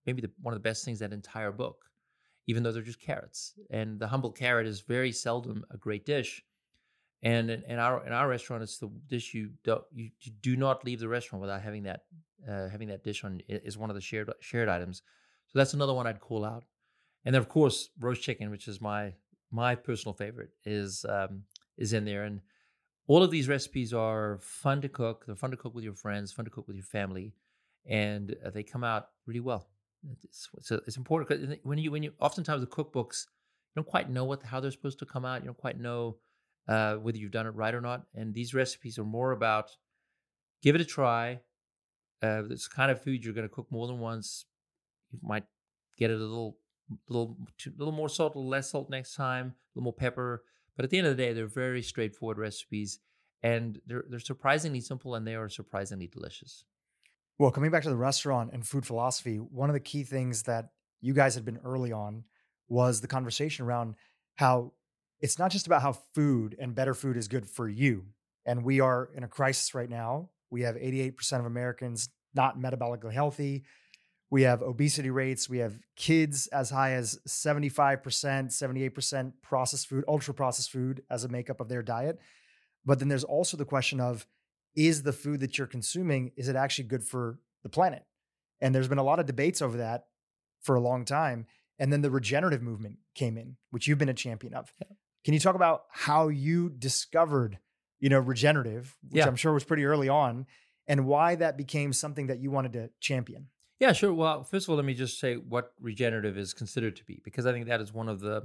Speaker 2: maybe the, one of the best things in that entire book, even though they're just carrots. And the humble carrot is very seldom a great dish. And in, in our in our restaurant, it's the dish you don't you, you do not leave the restaurant without having that uh, having that dish on is one of the shared shared items. So that's another one I'd call out. And then of course roast chicken, which is my my personal favorite, is um, is in there. And all of these recipes are fun to cook. They're fun to cook with your friends, fun to cook with your family, and uh, they come out really well. It's it's, it's important because when you when you oftentimes the cookbooks, you don't quite know what how they're supposed to come out. You don't quite know uh, whether you've done it right or not. And these recipes are more about give it a try. Uh, it's the kind of food you're going to cook more than once. You might get it a little, little, too, little more salt, a little less salt next time, a little more pepper. But at the end of the day, they're very straightforward recipes, and they're they're surprisingly simple, and they are surprisingly delicious.
Speaker 1: Well, coming back to the restaurant and food philosophy, one of the key things that you guys had been early on was the conversation around how it's not just about how food and better food is good for you. And we are in a crisis right now. We have eighty-eight percent of Americans not metabolically healthy. We have obesity rates. We have kids as high as seventy-five percent, seventy-eight percent processed food, ultra processed food as a makeup of their diet. But then there's also the question of, is the food that you're consuming, is it actually good for the planet? And there's been a lot of debates over that for a long time. And then the regenerative movement came in, which you've been a champion of.
Speaker 2: Yeah.
Speaker 1: Can you talk about how you discovered, you know, regenerative, which
Speaker 2: Yeah.
Speaker 1: I'm sure was pretty early on, and why that became something that you wanted to champion?
Speaker 2: Yeah, sure. Well, first of all, let me just say what regenerative is considered to be, because I think that is one of the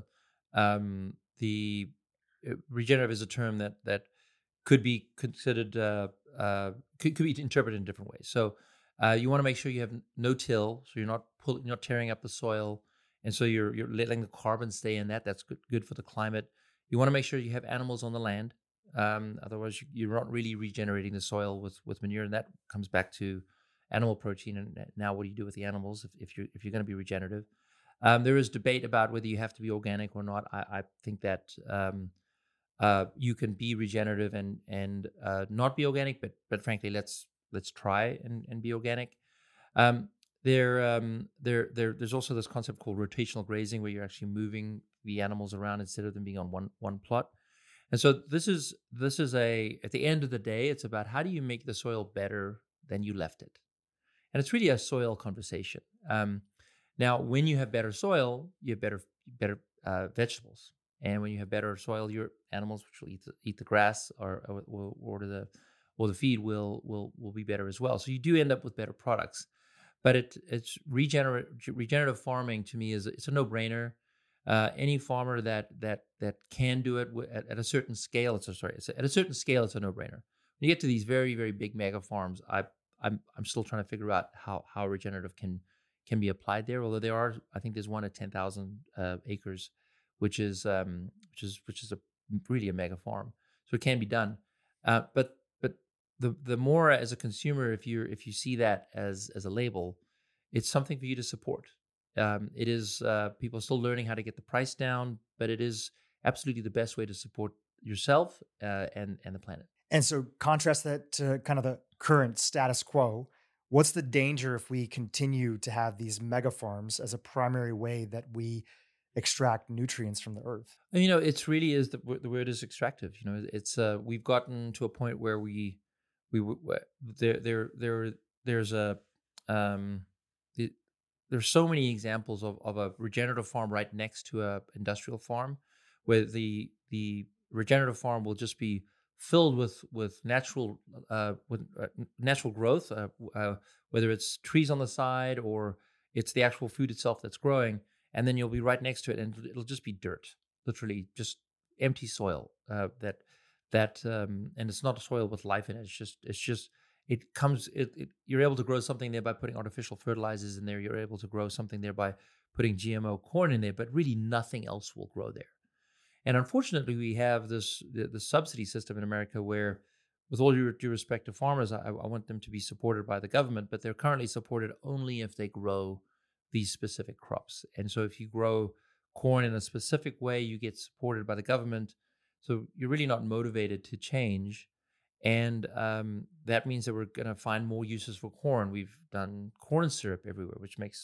Speaker 2: um, the uh, regenerative is a term that that could be considered uh, uh, could, could be interpreted in different ways. So uh, you want to make sure you have no till, so you're not pull, you're not tearing up the soil, and so you're you're letting the carbon stay in that. That's good good for the climate. You want to make sure you have animals on the land. Um, otherwise, you, you're not really regenerating the soil with with manure, and that comes back to animal protein. And now, what do you do with the animals if, if you're if you're going to be regenerative? Um, there is debate about whether you have to be organic or not. I, I think that. Um, uh, you can be regenerative and and uh, not be organic, but but frankly, let's let's try and, and be organic. Um, there, um, there, there, there's also this concept called rotational grazing, where you're actually moving the animals around instead of them being on one one plot. And so this is this is a at the end of the day, it's about how do you make the soil better than you left it, and it's really a soil conversation. Um, now, when you have better soil, you have better better uh, vegetables. And when you have better soil, your animals, which will eat the, eat the grass or or, or the or the feed, will will will be better as well. So you do end up with better products. But it it's regenerative regenerative farming to me is it's a no brainer. Uh, any farmer that that that can do it at, at a certain scale, it's a, sorry, it's a, at a certain scale, it's a no brainer. When you get to these very very big mega farms, I I'm I'm still trying to figure out how how regenerative can can be applied there. Although there are, I think there's one at ten thousand uh, acres. Which is um, which is which is a really a mega farm, so it can be done. Uh, but but the the more as a consumer, if you if you see that as as a label, it's something for you to support. Um, it is uh, people are still learning how to get the price down, but it is absolutely the best way to support yourself uh, and and the planet.
Speaker 1: And so contrast that to kind of the current status quo. What's the danger if we continue to have these mega farms as a primary way that we extract nutrients from the earth?
Speaker 2: And, you know, it's really is the, the word is extractive. You know, it's uh, we've gotten to a point where we we there there there there's a um the, there's so many examples of, of a regenerative farm right next to a industrial farm, where the the regenerative farm will just be filled with with natural uh, with uh, natural growth, uh, uh, whether it's trees on the side or it's the actual food itself that's growing. And then you'll be right next to it, and it'll just be dirt, literally just empty soil. Uh, that that um, and it's not a soil with life in it. It's just it's just it comes. It, it you're able to grow something there by putting artificial fertilizers in there. You're able to grow something there by putting G M O corn in there, but really nothing else will grow there. And unfortunately, we have this the, the subsidy system in America where, with all due, due respect to farmers, I, I want them to be supported by the government, but they're currently supported only if they grow these specific crops. And so if you grow corn in a specific way, you get supported by the government. So you're really not motivated to change. And um, that means that we're going to find more uses for corn. We've done corn syrup everywhere, which makes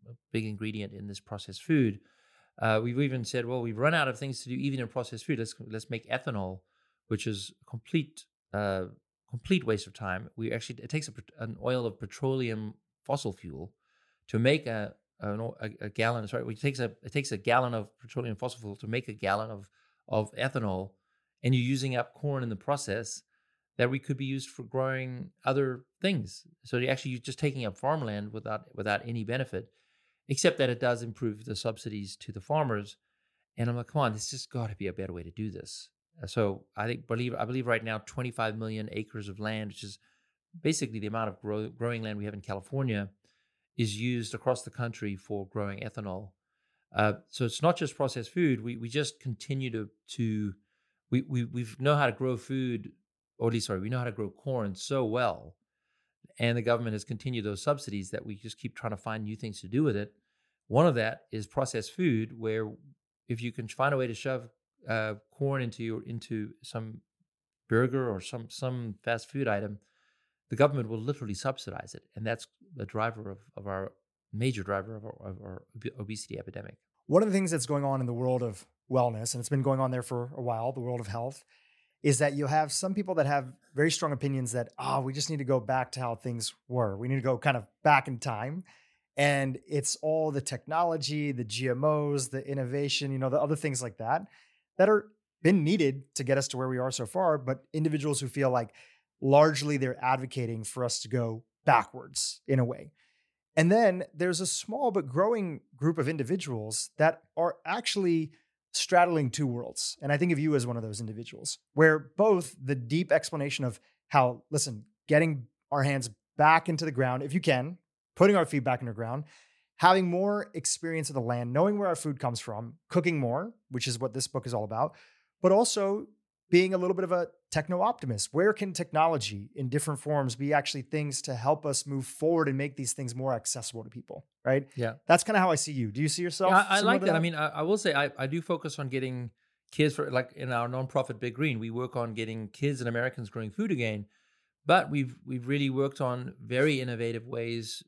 Speaker 2: a big ingredient in this processed food. Uh, we've even said, well, we've run out of things to do even in processed food. Let's let's make ethanol, which is complete uh, complete waste of time. We actually it takes a, an oil of petroleum fossil fuel to make a a, a gallon. Sorry, it takes a it takes a gallon of petroleum fossil fuel to make a gallon of of ethanol, and you're using up corn in the process that we could be used for growing other things. So you actually you're just taking up farmland without without any benefit, except that it does improve the subsidies to the farmers. And I'm like, come on, there's just got to be a better way to do this. So I think believe I believe right now twenty-five million acres of land, which is basically the amount of grow, growing land we have in California, is used across the country for growing ethanol. Uh, so it's not just processed food. We we just continue to to we we we know how to grow food, or at least sorry, we know how to grow corn so well, and the government has continued those subsidies that we just keep trying to find new things to do with it. One of that is processed food, where if you can find a way to shove uh, corn into your into some burger or some some fast food item, the government will literally subsidize it, and that's the driver of, of our major driver of our, of our obesity epidemic.
Speaker 1: One of the things that's going on in the world of wellness, and it's been going on there for a while, the world of health, is that you'll have some people that have very strong opinions that, oh, we just need to go back to how things were. We need to go kind of back in time. And it's all the technology, the G M Os, the innovation, you know, the other things like that, that are been needed to get us to where we are so far. But individuals who feel like largely they're advocating for us to go backwards in a way. And then there's a small but growing group of individuals that are actually straddling two worlds. And I think of you as one of those individuals, where both the deep explanation of how, listen, getting our hands back into the ground, if you can, putting our feet back in the ground, having more experience of the land, knowing where our food comes from, cooking more, which is what this book is all about, but also being a little bit of a techno-optimist. Where can technology in different forms be actually things to help us move forward and make these things more accessible to people, right?
Speaker 2: Yeah.
Speaker 1: That's kind of how I see you. Do you see yourself?
Speaker 2: Yeah, I, I like that.
Speaker 1: that.
Speaker 2: I mean, I, I will say I, I do focus on getting kids for, like in our nonprofit Big Green, we work on getting kids and Americans growing food again. But we've we've really worked on very innovative ways,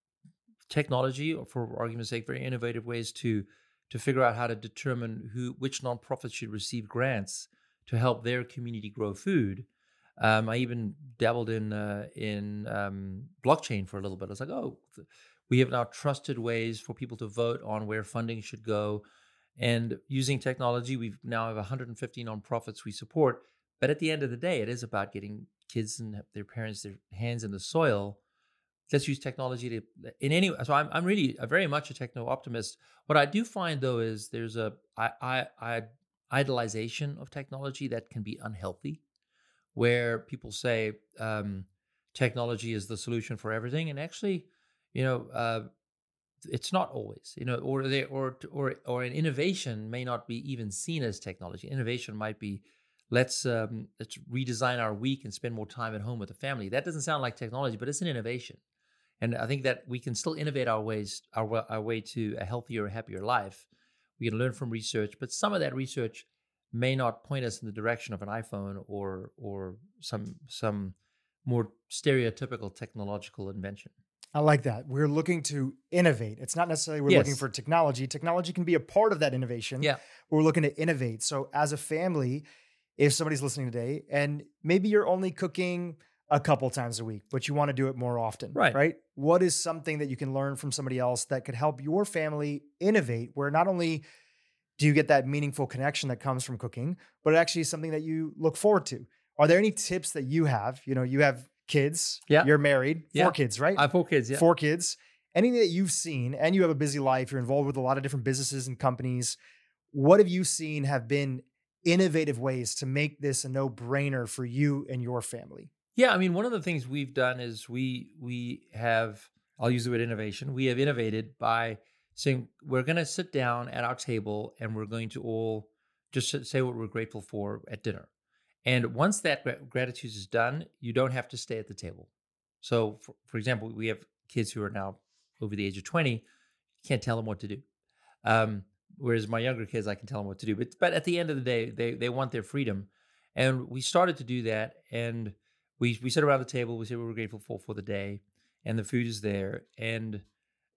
Speaker 2: technology, or for argument's sake, very innovative ways to to figure out how to determine who which nonprofits should receive grants to help their community grow food. Um, I even dabbled in uh, in um, blockchain for a little bit. I was like, oh, we have now trusted ways for people to vote on where funding should go. And using technology, we now have one hundred fifty nonprofits we support. But at the end of the day, it is about getting kids and their parents, their hands in the soil. Let's use technology to in any. So I'm I'm really a very much a techno optimist. What I do find though is there's a I I, I idolization of technology that can be unhealthy, where people say um, technology is the solution for everything, and actually, you know, uh, it's not always. You know, or they or or or an innovation may not be even seen as technology. Innovation might be let's um, let's redesign our week and spend more time at home with the family. That doesn't sound like technology, but it's an innovation. And I think that we can still innovate our ways, our, our way to a healthier, happier life. We can learn from research, but some of that research may not point us in the direction of an iPhone or or some some more stereotypical technological invention.
Speaker 1: I like that. We're looking to innovate. It's not necessarily we're
Speaker 2: Yes.
Speaker 1: looking for technology. Technology can be a part of that innovation.
Speaker 2: Yeah.
Speaker 1: We're looking to innovate. So as a family, if somebody's listening today and maybe you're only cooking a couple times a week, but you want to do it more often,
Speaker 2: Right.
Speaker 1: right? What is something that you can learn from somebody else that could help your family innovate, where not only do you get that meaningful connection that comes from cooking, but it actually is something that you look forward to? Are there any tips that you have? You know, you have kids,
Speaker 2: Yeah.
Speaker 1: you're married, four
Speaker 2: Yeah.
Speaker 1: kids, right?
Speaker 2: I have four kids, yeah.
Speaker 1: Four kids. Anything that you've seen, and you have a busy life, you're involved with a lot of different businesses and companies. What have you seen have been innovative ways to make this a no-brainer for you and your family?
Speaker 2: Yeah, I mean, one of the things we've done is we we have, I'll use the word innovation, we have innovated by saying we're going to sit down at our table and we're going to all just s- say what we're grateful for at dinner. And once that gra- gratitude is done, you don't have to stay at the table. So, for, for example, we have kids who are now over the age of twenty. You can't tell them what to do. Um, whereas my younger kids, I can tell them what to do. But but at the end of the day, they they want their freedom. And we started to do that. And we we sit around the table. We say what we're grateful for for the day. And the food is there. And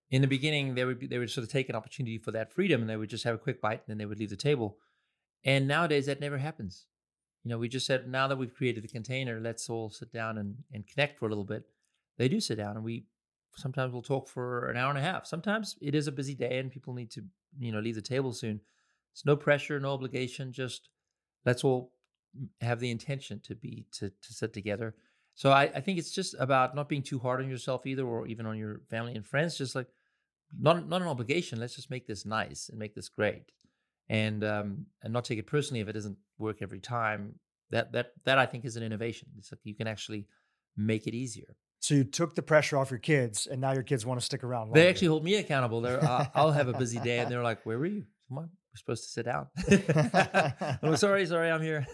Speaker 2: in the beginning, they would be, they would sort of take an opportunity for that freedom, and they would just have a quick bite, and then they would leave the table. And nowadays, that never happens. You know, we just said, now that we've created the container, let's all sit down and, and connect for a little bit. They do sit down, and we sometimes we'll talk for an hour and a half. Sometimes it is a busy day, and people need to, you know, leave the table soon. It's no pressure, no obligation. Just let's all have the intention to be to to sit together. So I, I think it's just about not being too hard on yourself either, or even on your family and friends. Just like not not an obligation. Let's just make this nice and make this great, and um, and not take it personally if it doesn't work every time. That that that I think is an innovation. It's like you can actually make it easier.
Speaker 1: So you took the pressure off your kids, and now your kids want to stick around longer.
Speaker 2: They actually hold me accountable. They're uh, I'll have a busy day, and they're like, "Where were you? Come on, we're supposed to sit down." I'm like, sorry, sorry, I'm here.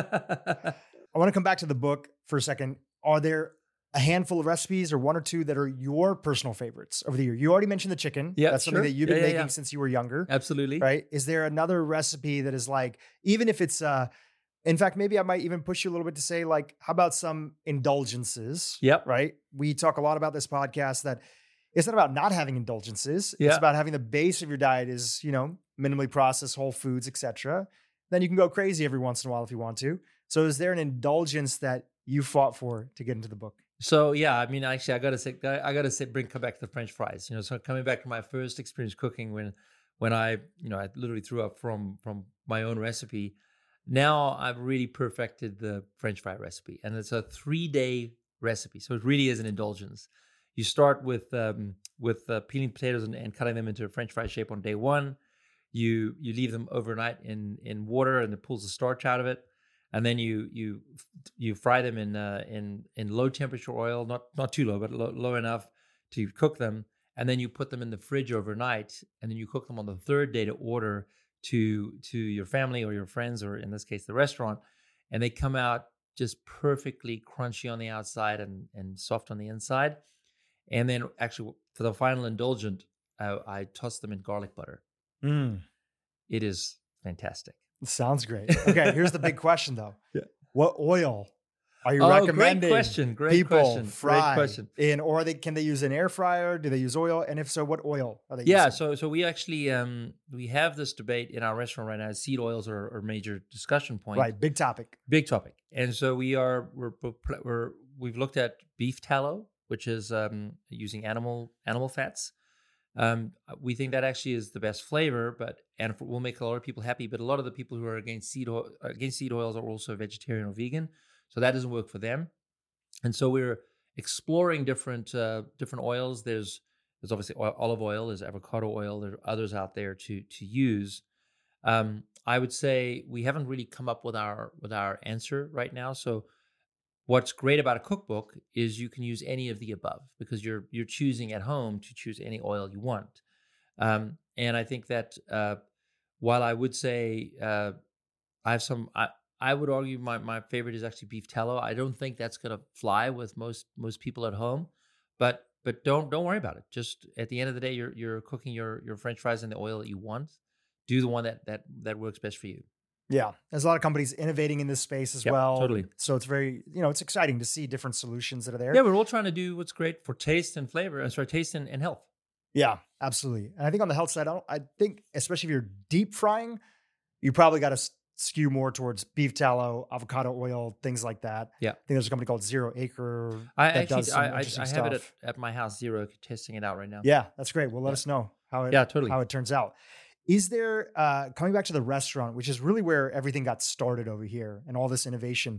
Speaker 1: I want to come back to the book for a second. Are there a handful of recipes or one or two that are your personal favorites over the year? You already mentioned the chicken.
Speaker 2: Yeah,
Speaker 1: that's something
Speaker 2: sure.
Speaker 1: that you've
Speaker 2: Yeah,
Speaker 1: been
Speaker 2: yeah,
Speaker 1: making
Speaker 2: yeah.
Speaker 1: since you were younger.
Speaker 2: Absolutely.
Speaker 1: Right? Is there another recipe that is like, even if it's, uh, in fact, maybe I might even push you a little bit to say, like, how about some indulgences?
Speaker 2: Yep.
Speaker 1: Right? We talk a lot about this podcast that it's not about not having indulgences.
Speaker 2: Yeah.
Speaker 1: It's about having the base of your diet is, you know, minimally processed whole foods, et cetera. Then you can go crazy every once in a while if you want to. So is there an indulgence that you fought for to get into the book?
Speaker 2: So yeah, I mean, actually, I gotta say, I gotta say, bring come back to the French fries. You know, so coming back to my first experience cooking, when when I, you know, I literally threw up from from my own recipe. Now I've really perfected the French fry recipe, and it's a three day recipe. So it really is an indulgence. You start with um, with uh, peeling potatoes and, and cutting them into a French fry shape on day one. You you leave them overnight in in water, and it pulls the starch out of it. And then you you you fry them in uh, in in low temperature oil, not not too low, but low, low enough to cook them. And then you put them in the fridge overnight, and then you cook them on the third day to order to to your family or your friends, or in this case, the restaurant. And they come out just perfectly crunchy on the outside and and soft on the inside. And then actually, for the final indulgent, uh, I toss them in garlic butter.
Speaker 1: Mm.
Speaker 2: It is fantastic.
Speaker 1: Sounds great. Okay, here's the big question though.
Speaker 2: Yeah.
Speaker 1: What oil are you
Speaker 2: Oh,
Speaker 1: recommending
Speaker 2: great question. Great
Speaker 1: people
Speaker 2: question.
Speaker 1: fry
Speaker 2: Great question.
Speaker 1: in, or are they, can they use an air fryer? Do they use oil? And if so, what oil are they
Speaker 2: Yeah,
Speaker 1: using?
Speaker 2: so so we actually um we have this debate in our restaurant right now. Seed oils are a major discussion point.
Speaker 1: Right, big topic.
Speaker 2: Big topic. And so we are we're we're we've looked at beef tallow, which is um using animal animal fats. Um, we think that actually is the best flavor, but and will make a lot of people happy. But a lot of the people who are against seed oil, against seed oils are also vegetarian or vegan, so that doesn't work for them. And so we're exploring different uh, different oils. There's there's obviously oil, olive oil, there's avocado oil, there are others out there to to use. Um, I would say we haven't really come up with our with our answer right now. So what's great about a cookbook is you can use any of the above, because you're you're choosing at home to choose any oil you want. Um, and I think that uh, while I would say uh, I have some, I, I would argue my, my favorite is actually beef tallow. I don't think that's going to fly with most most people at home, but but don't don't worry about it. Just at the end of the day, you're you're cooking your your French fries in the oil that you want. Do the one that that that works best for you.
Speaker 1: Yeah, there's a lot of companies innovating in this space as
Speaker 2: Yep,
Speaker 1: well.
Speaker 2: totally.
Speaker 1: So it's very, you know, it's exciting to see different solutions that are there.
Speaker 2: Yeah, we're all trying to do what's great for taste and flavor, and sorry, taste and, and health.
Speaker 1: Yeah, absolutely. And I think on the health side, I, don't, I think especially if you're deep frying, you probably got to skew more towards beef tallow, avocado oil, things like that.
Speaker 2: Yeah.
Speaker 1: I think there's a company called Zero Acre
Speaker 2: I
Speaker 1: that
Speaker 2: actually
Speaker 1: does some
Speaker 2: I, I,
Speaker 1: interesting
Speaker 2: I
Speaker 1: stuff.
Speaker 2: have it at, at my house, Zero, testing it out right now.
Speaker 1: Yeah, that's great. Well, let
Speaker 2: Yeah.
Speaker 1: us know how it
Speaker 2: Yeah, totally.
Speaker 1: how it turns out. Is there, uh, coming back to the restaurant, which is really where everything got started over here and all this innovation,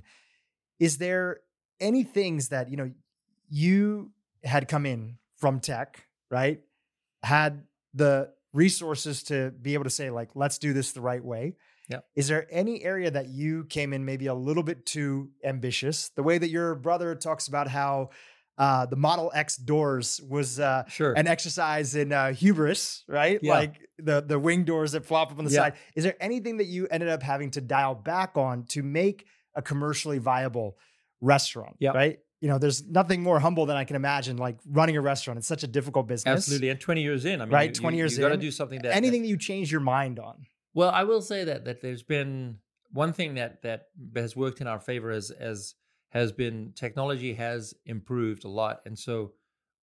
Speaker 1: is there any things that, you know, you had come in from tech, right? Had the resources to be able to say, like, let's do this the right way.
Speaker 2: Yeah.
Speaker 1: Is there any area that you came in maybe a little bit too ambitious? The way that your brother talks about how uh, the Model X doors was uh,
Speaker 2: Sure.
Speaker 1: an exercise in uh, hubris, right?
Speaker 2: Yeah.
Speaker 1: Like the the wing doors that flop up on the
Speaker 2: Yeah.
Speaker 1: side. Is there anything that you ended up having to dial back on to make a commercially viable restaurant?
Speaker 2: Yeah.
Speaker 1: Right. You know, there's nothing more humble than I can imagine, like running a restaurant. It's such a difficult business.
Speaker 2: Absolutely. And twenty years in, I mean,
Speaker 1: Right,
Speaker 2: you,
Speaker 1: twenty
Speaker 2: you,
Speaker 1: years
Speaker 2: you got to
Speaker 1: in.
Speaker 2: do something that
Speaker 1: Anything that you changed your mind on.
Speaker 2: That, well, I will say that that there's been one thing that that has worked in our favor as as has been technology has improved a lot, and so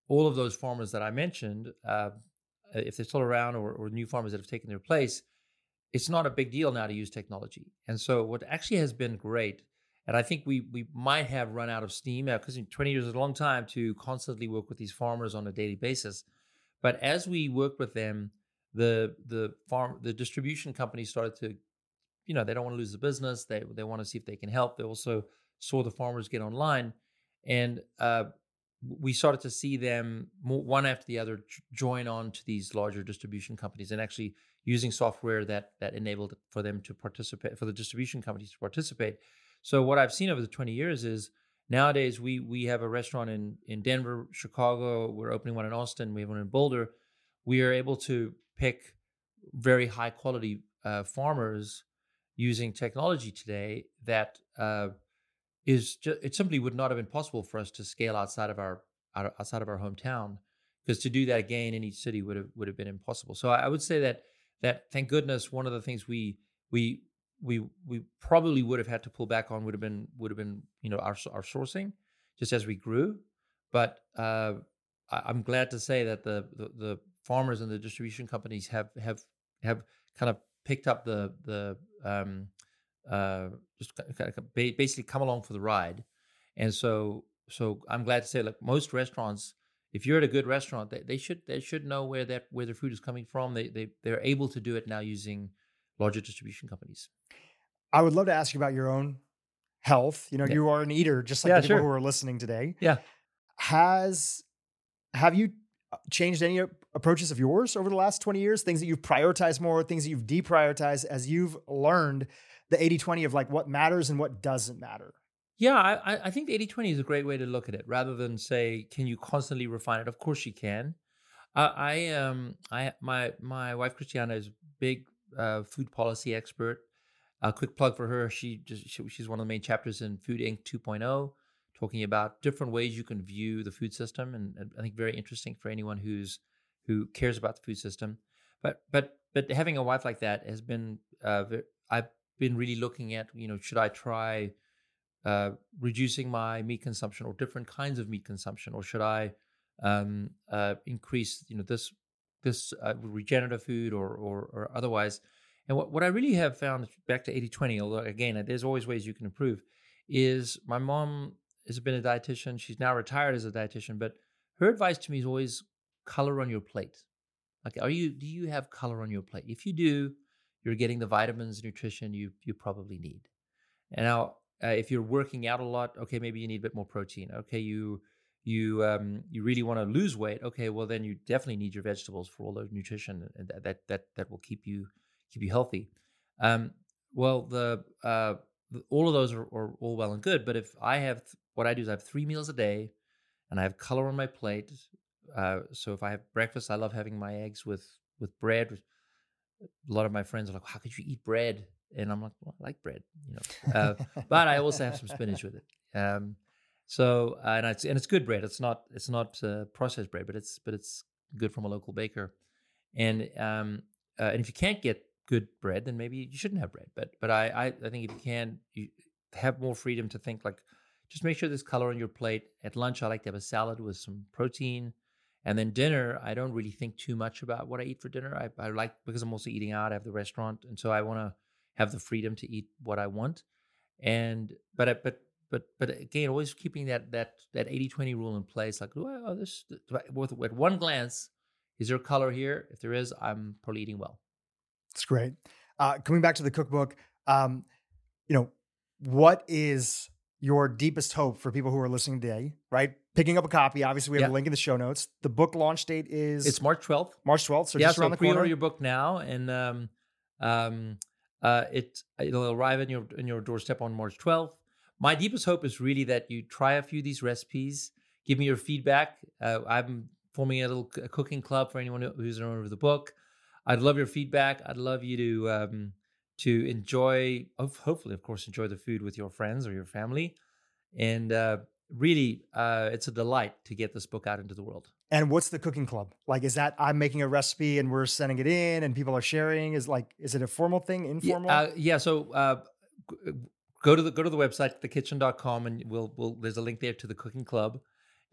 Speaker 2: all of those farmers that I mentioned, uh, if they're still around or, or new farmers that have taken their place, it's not a big deal now to use technology. And so what actually has been great, and I think we we might have run out of steam because twenty years is a long time to constantly work with these farmers on a daily basis. But as we worked with them, the the farm the distribution companies started to, you know, they don't want to lose the business. They they want to see if they can help. They also saw the farmers get online, and uh, we started to see them one after the other join on to these larger distribution companies and actually using software that that enabled for them to participate, for the distribution companies to participate. So what I've seen over the twenty years is nowadays we we have a restaurant in in Denver, Chicago. We're opening one in Austin. We have one in Boulder. We are able to pick very high quality uh, farmers using technology today that uh, is just, it simply would not have been possible for us to scale outside of our outside of our hometown, because to do that again in each city would have would have been impossible. So I, I would say that that thank goodness one of the things we we we we probably would have had to pull back on would have been would have been you know our our sourcing just as we grew, but uh, I, I'm glad to say that the, the the farmers and the distribution companies have have have kind of picked up the the um, uh, just kind of basically come along for the ride, and so so I'm glad to say, like most restaurants, if you're at a good restaurant, they, they should they should know where that where their food is coming from. They they they're able to do it now using larger distribution companies.
Speaker 1: I would love to ask you about your own health. You know,
Speaker 2: Yeah.
Speaker 1: you are an eater, just like
Speaker 2: Yeah,
Speaker 1: the people
Speaker 2: sure.
Speaker 1: who are listening today.
Speaker 2: Yeah.
Speaker 1: Has have you changed any approaches of yours over the last twenty years? Things that you've prioritized more, things that you've deprioritized as you've learned the eighty twenty of like what matters and what doesn't matter?
Speaker 2: Yeah, I, I think the eighty twenty is a great way to look at it, rather than say, can you constantly refine it? Of course you can. Uh, I um I my my wife Christiana is a big uh, food policy expert. A quick plug for her: she just she, she's one of the main chapters in Food Inc two point oh, talking about different ways you can view the food system, and, and I think very interesting for anyone who's who cares about the food system. But but but having a wife like that has been uh, I've been really looking at, you know, should I try uh, reducing my meat consumption or different kinds of meat consumption, or should I um, uh, increase, you know, this this uh, regenerative food or, or or otherwise? And what, what I really have found, back to eighty twenty, although again, there's always ways you can improve, is my mom has been a dietitian. She's now retired as a dietitian, but her advice to me is always color on your plate. Like, are you do you have color on your plate? If you do, you're getting the vitamins, nutrition you you probably need. And now, uh, if you're working out a lot, okay, maybe you need a bit more protein. Okay, you you um, you really want to lose weight. Okay, well then you definitely need your vegetables for all the nutrition, and that that that, that will keep you keep you healthy. Um, well, the uh, all of those are, are all well and good, but if I have what I do is I have three meals a day, and I have color on my plate. Uh, so if I have breakfast, I love having my eggs with with bread. A lot of my friends are like, "How could you eat bread?" And I'm like, "Well, I like bread, you know." Uh, but I also have some spinach with it. Um, so uh, and it's and it's good bread. It's not it's not uh, processed bread, but it's but it's good from a local baker. And um, uh, and if you can't get good bread, then maybe you shouldn't have bread. But but I I, I think if you can, you have more freedom to think, like, just make sure there's color on your plate. At lunch, I like to have a salad with some protein. And then dinner, I don't really think too much about what I eat for dinner. I, I like, because I'm also eating out, I have the restaurant. And so I want to have the freedom to eat what I want. And, but, I- but, but, but again, always keeping that, that, that eighty twenty rule in place. Like, oh, this, with, at one glance, is there color here? If there is, I'm probably eating well.
Speaker 1: That's great. Uh, coming back to the cookbook, um, you know, what is your deepest hope for people who are listening today, right? Picking up a copy. Obviously, we have
Speaker 2: Yeah.
Speaker 1: a link in the show notes. The book launch date is
Speaker 2: It's March twelfth.
Speaker 1: March twelfth. So
Speaker 2: yeah,
Speaker 1: just
Speaker 2: so
Speaker 1: around the
Speaker 2: pre-order
Speaker 1: corner.
Speaker 2: your book now, and um, um, uh, it it'll arrive in your in your doorstep on March twelfth. My deepest hope is really that you try a few of these recipes. Give me your feedback. Uh, I'm forming a little a cooking club for anyone who's an owner of the book. I'd love your feedback. I'd love you to um, to enjoy, hopefully, of course, enjoy the food with your friends or your family. And uh, really, uh, it's a delight to get this book out into the world.
Speaker 1: And what's the cooking club? Like, is that I'm making a recipe and we're sending it in and people are sharing? Is like, is it a formal thing, informal?
Speaker 2: Yeah, uh, yeah so uh, go to the go to the website, the kitchen dot com, and we'll we'll there's a link there to the cooking club.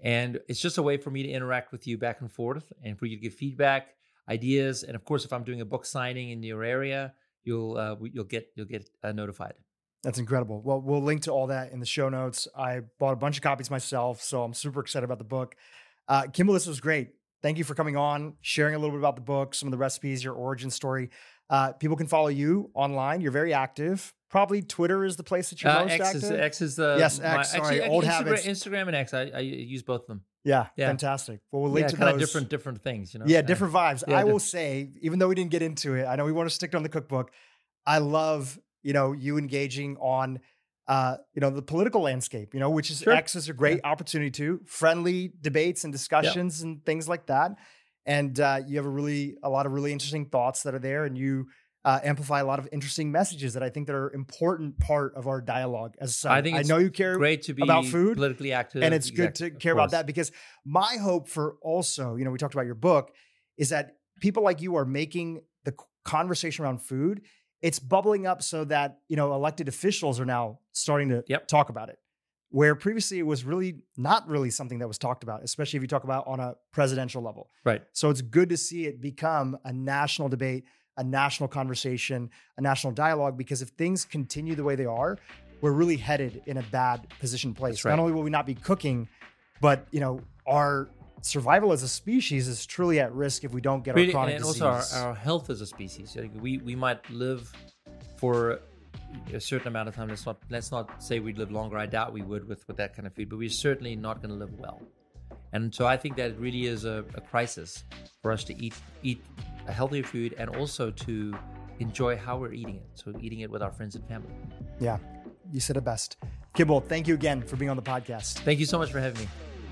Speaker 2: And it's just a way for me to interact with you back and forth and for you to give feedback, ideas. And of course, if I'm doing a book signing in your area, you'll uh, you'll get you'll get uh, notified.
Speaker 1: That's incredible. Well, we'll link to all that in the show notes. I bought a bunch of copies myself, so I'm super excited about the book. Uh, Kimball, this was great. Thank you for coming on, sharing a little bit about the book, some of the recipes, your origin story. Uh, people can follow you online. You're very active. Probably Twitter is the place that you're
Speaker 2: Uh,
Speaker 1: most
Speaker 2: X
Speaker 1: active.
Speaker 2: is X is the
Speaker 1: Yes,
Speaker 2: my-
Speaker 1: X, sorry,
Speaker 2: actually,
Speaker 1: old
Speaker 2: Instagram,
Speaker 1: habits.
Speaker 2: Instagram and X. I, I use both of them.
Speaker 1: Yeah,
Speaker 2: Yeah.
Speaker 1: fantastic. Well, we'll link
Speaker 2: Yeah,
Speaker 1: to
Speaker 2: kind
Speaker 1: those.
Speaker 2: of different different things, you know.
Speaker 1: Yeah,
Speaker 2: Uh,
Speaker 1: different vibes.
Speaker 2: yeah,
Speaker 1: I will
Speaker 2: diff-
Speaker 1: say, even though we didn't get into it, I know we want to stick on the cookbook. I love, you know, you engaging on, uh, you know, the political landscape, you know, which is
Speaker 2: Sure.
Speaker 1: X is a great opportunity to friendly debates and discussions and things like that. And uh, you have a really, a lot of really interesting thoughts that are there, and you uh, amplify a lot of interesting messages that I think that are important part of our dialogue. As such,
Speaker 2: I think
Speaker 1: I
Speaker 2: it's
Speaker 1: know you care
Speaker 2: Great to be
Speaker 1: about food,
Speaker 2: politically active,
Speaker 1: and it's good
Speaker 2: exactly,
Speaker 1: to
Speaker 2: of
Speaker 1: care about
Speaker 2: course.
Speaker 1: that, because my hope for also, you know, we talked about your book, is that people like you are making the conversation around food, it's bubbling up so that, you know, elected officials are now starting to
Speaker 2: Yep.
Speaker 1: talk about it, where previously it was really not really something that was talked about, especially if you talk about on a presidential level.
Speaker 2: Right.
Speaker 1: So it's good to see it become a national debate, a national conversation, a national dialogue, because if things continue the way they are, we're really headed in a bad position place.
Speaker 2: That's right.
Speaker 1: Not only will we not be cooking, but, you know, our survival as a species is truly at risk if we don't get
Speaker 2: Really,
Speaker 1: our chronic
Speaker 2: and
Speaker 1: disease.
Speaker 2: also our, our health as a species. Like, we we might live for a certain amount of time. Let's not let's not say we'd live longer. I doubt we would with with that kind of food, but we're certainly not going to live well. And so I think that it really is a, a crisis for us to eat eat a healthier food, and also to enjoy how we're eating it. So eating it with our friends and family.
Speaker 1: Yeah, you said it best. Kimball, thank you again for being on the podcast.
Speaker 2: Thank you so much for having me.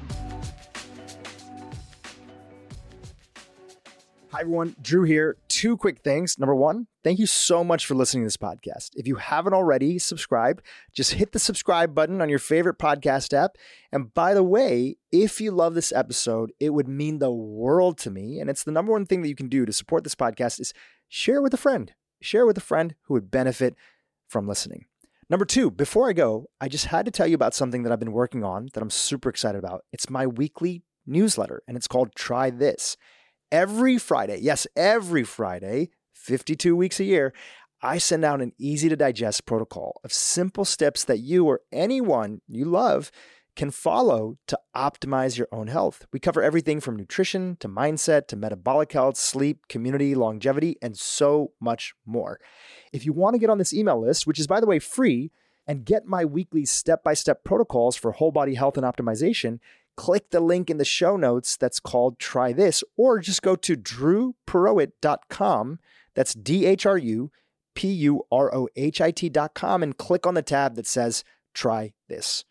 Speaker 1: Hi, everyone. Drew here. Two quick things. Number one, thank you so much for listening to this podcast. If you haven't already subscribed, just hit the subscribe button on your favorite podcast app. And by the way, if you love this episode, it would mean the world to me. And it's the number one thing that you can do to support this podcast is share with a friend. Share with a friend who would benefit from listening. Number two, before I go, I just had to tell you about something that I've been working on that I'm super excited about. It's my weekly newsletter, and it's called Try This. Every Friday, yes, every Friday, fifty-two weeks a year, I send out an easy to digest protocol of simple steps that you or anyone you love can follow to optimize your own health. We cover everything from nutrition to mindset to metabolic health, sleep, community, longevity, and so much more. If you want to get on this email list, which is, by the way, free, and get my weekly step-by-step protocols for whole body health and optimization, click the link in the show notes that's called Try This, or just go to drew purohit dot com. That's D H R U P U R O H I T dot com, and click on the tab that says Try This.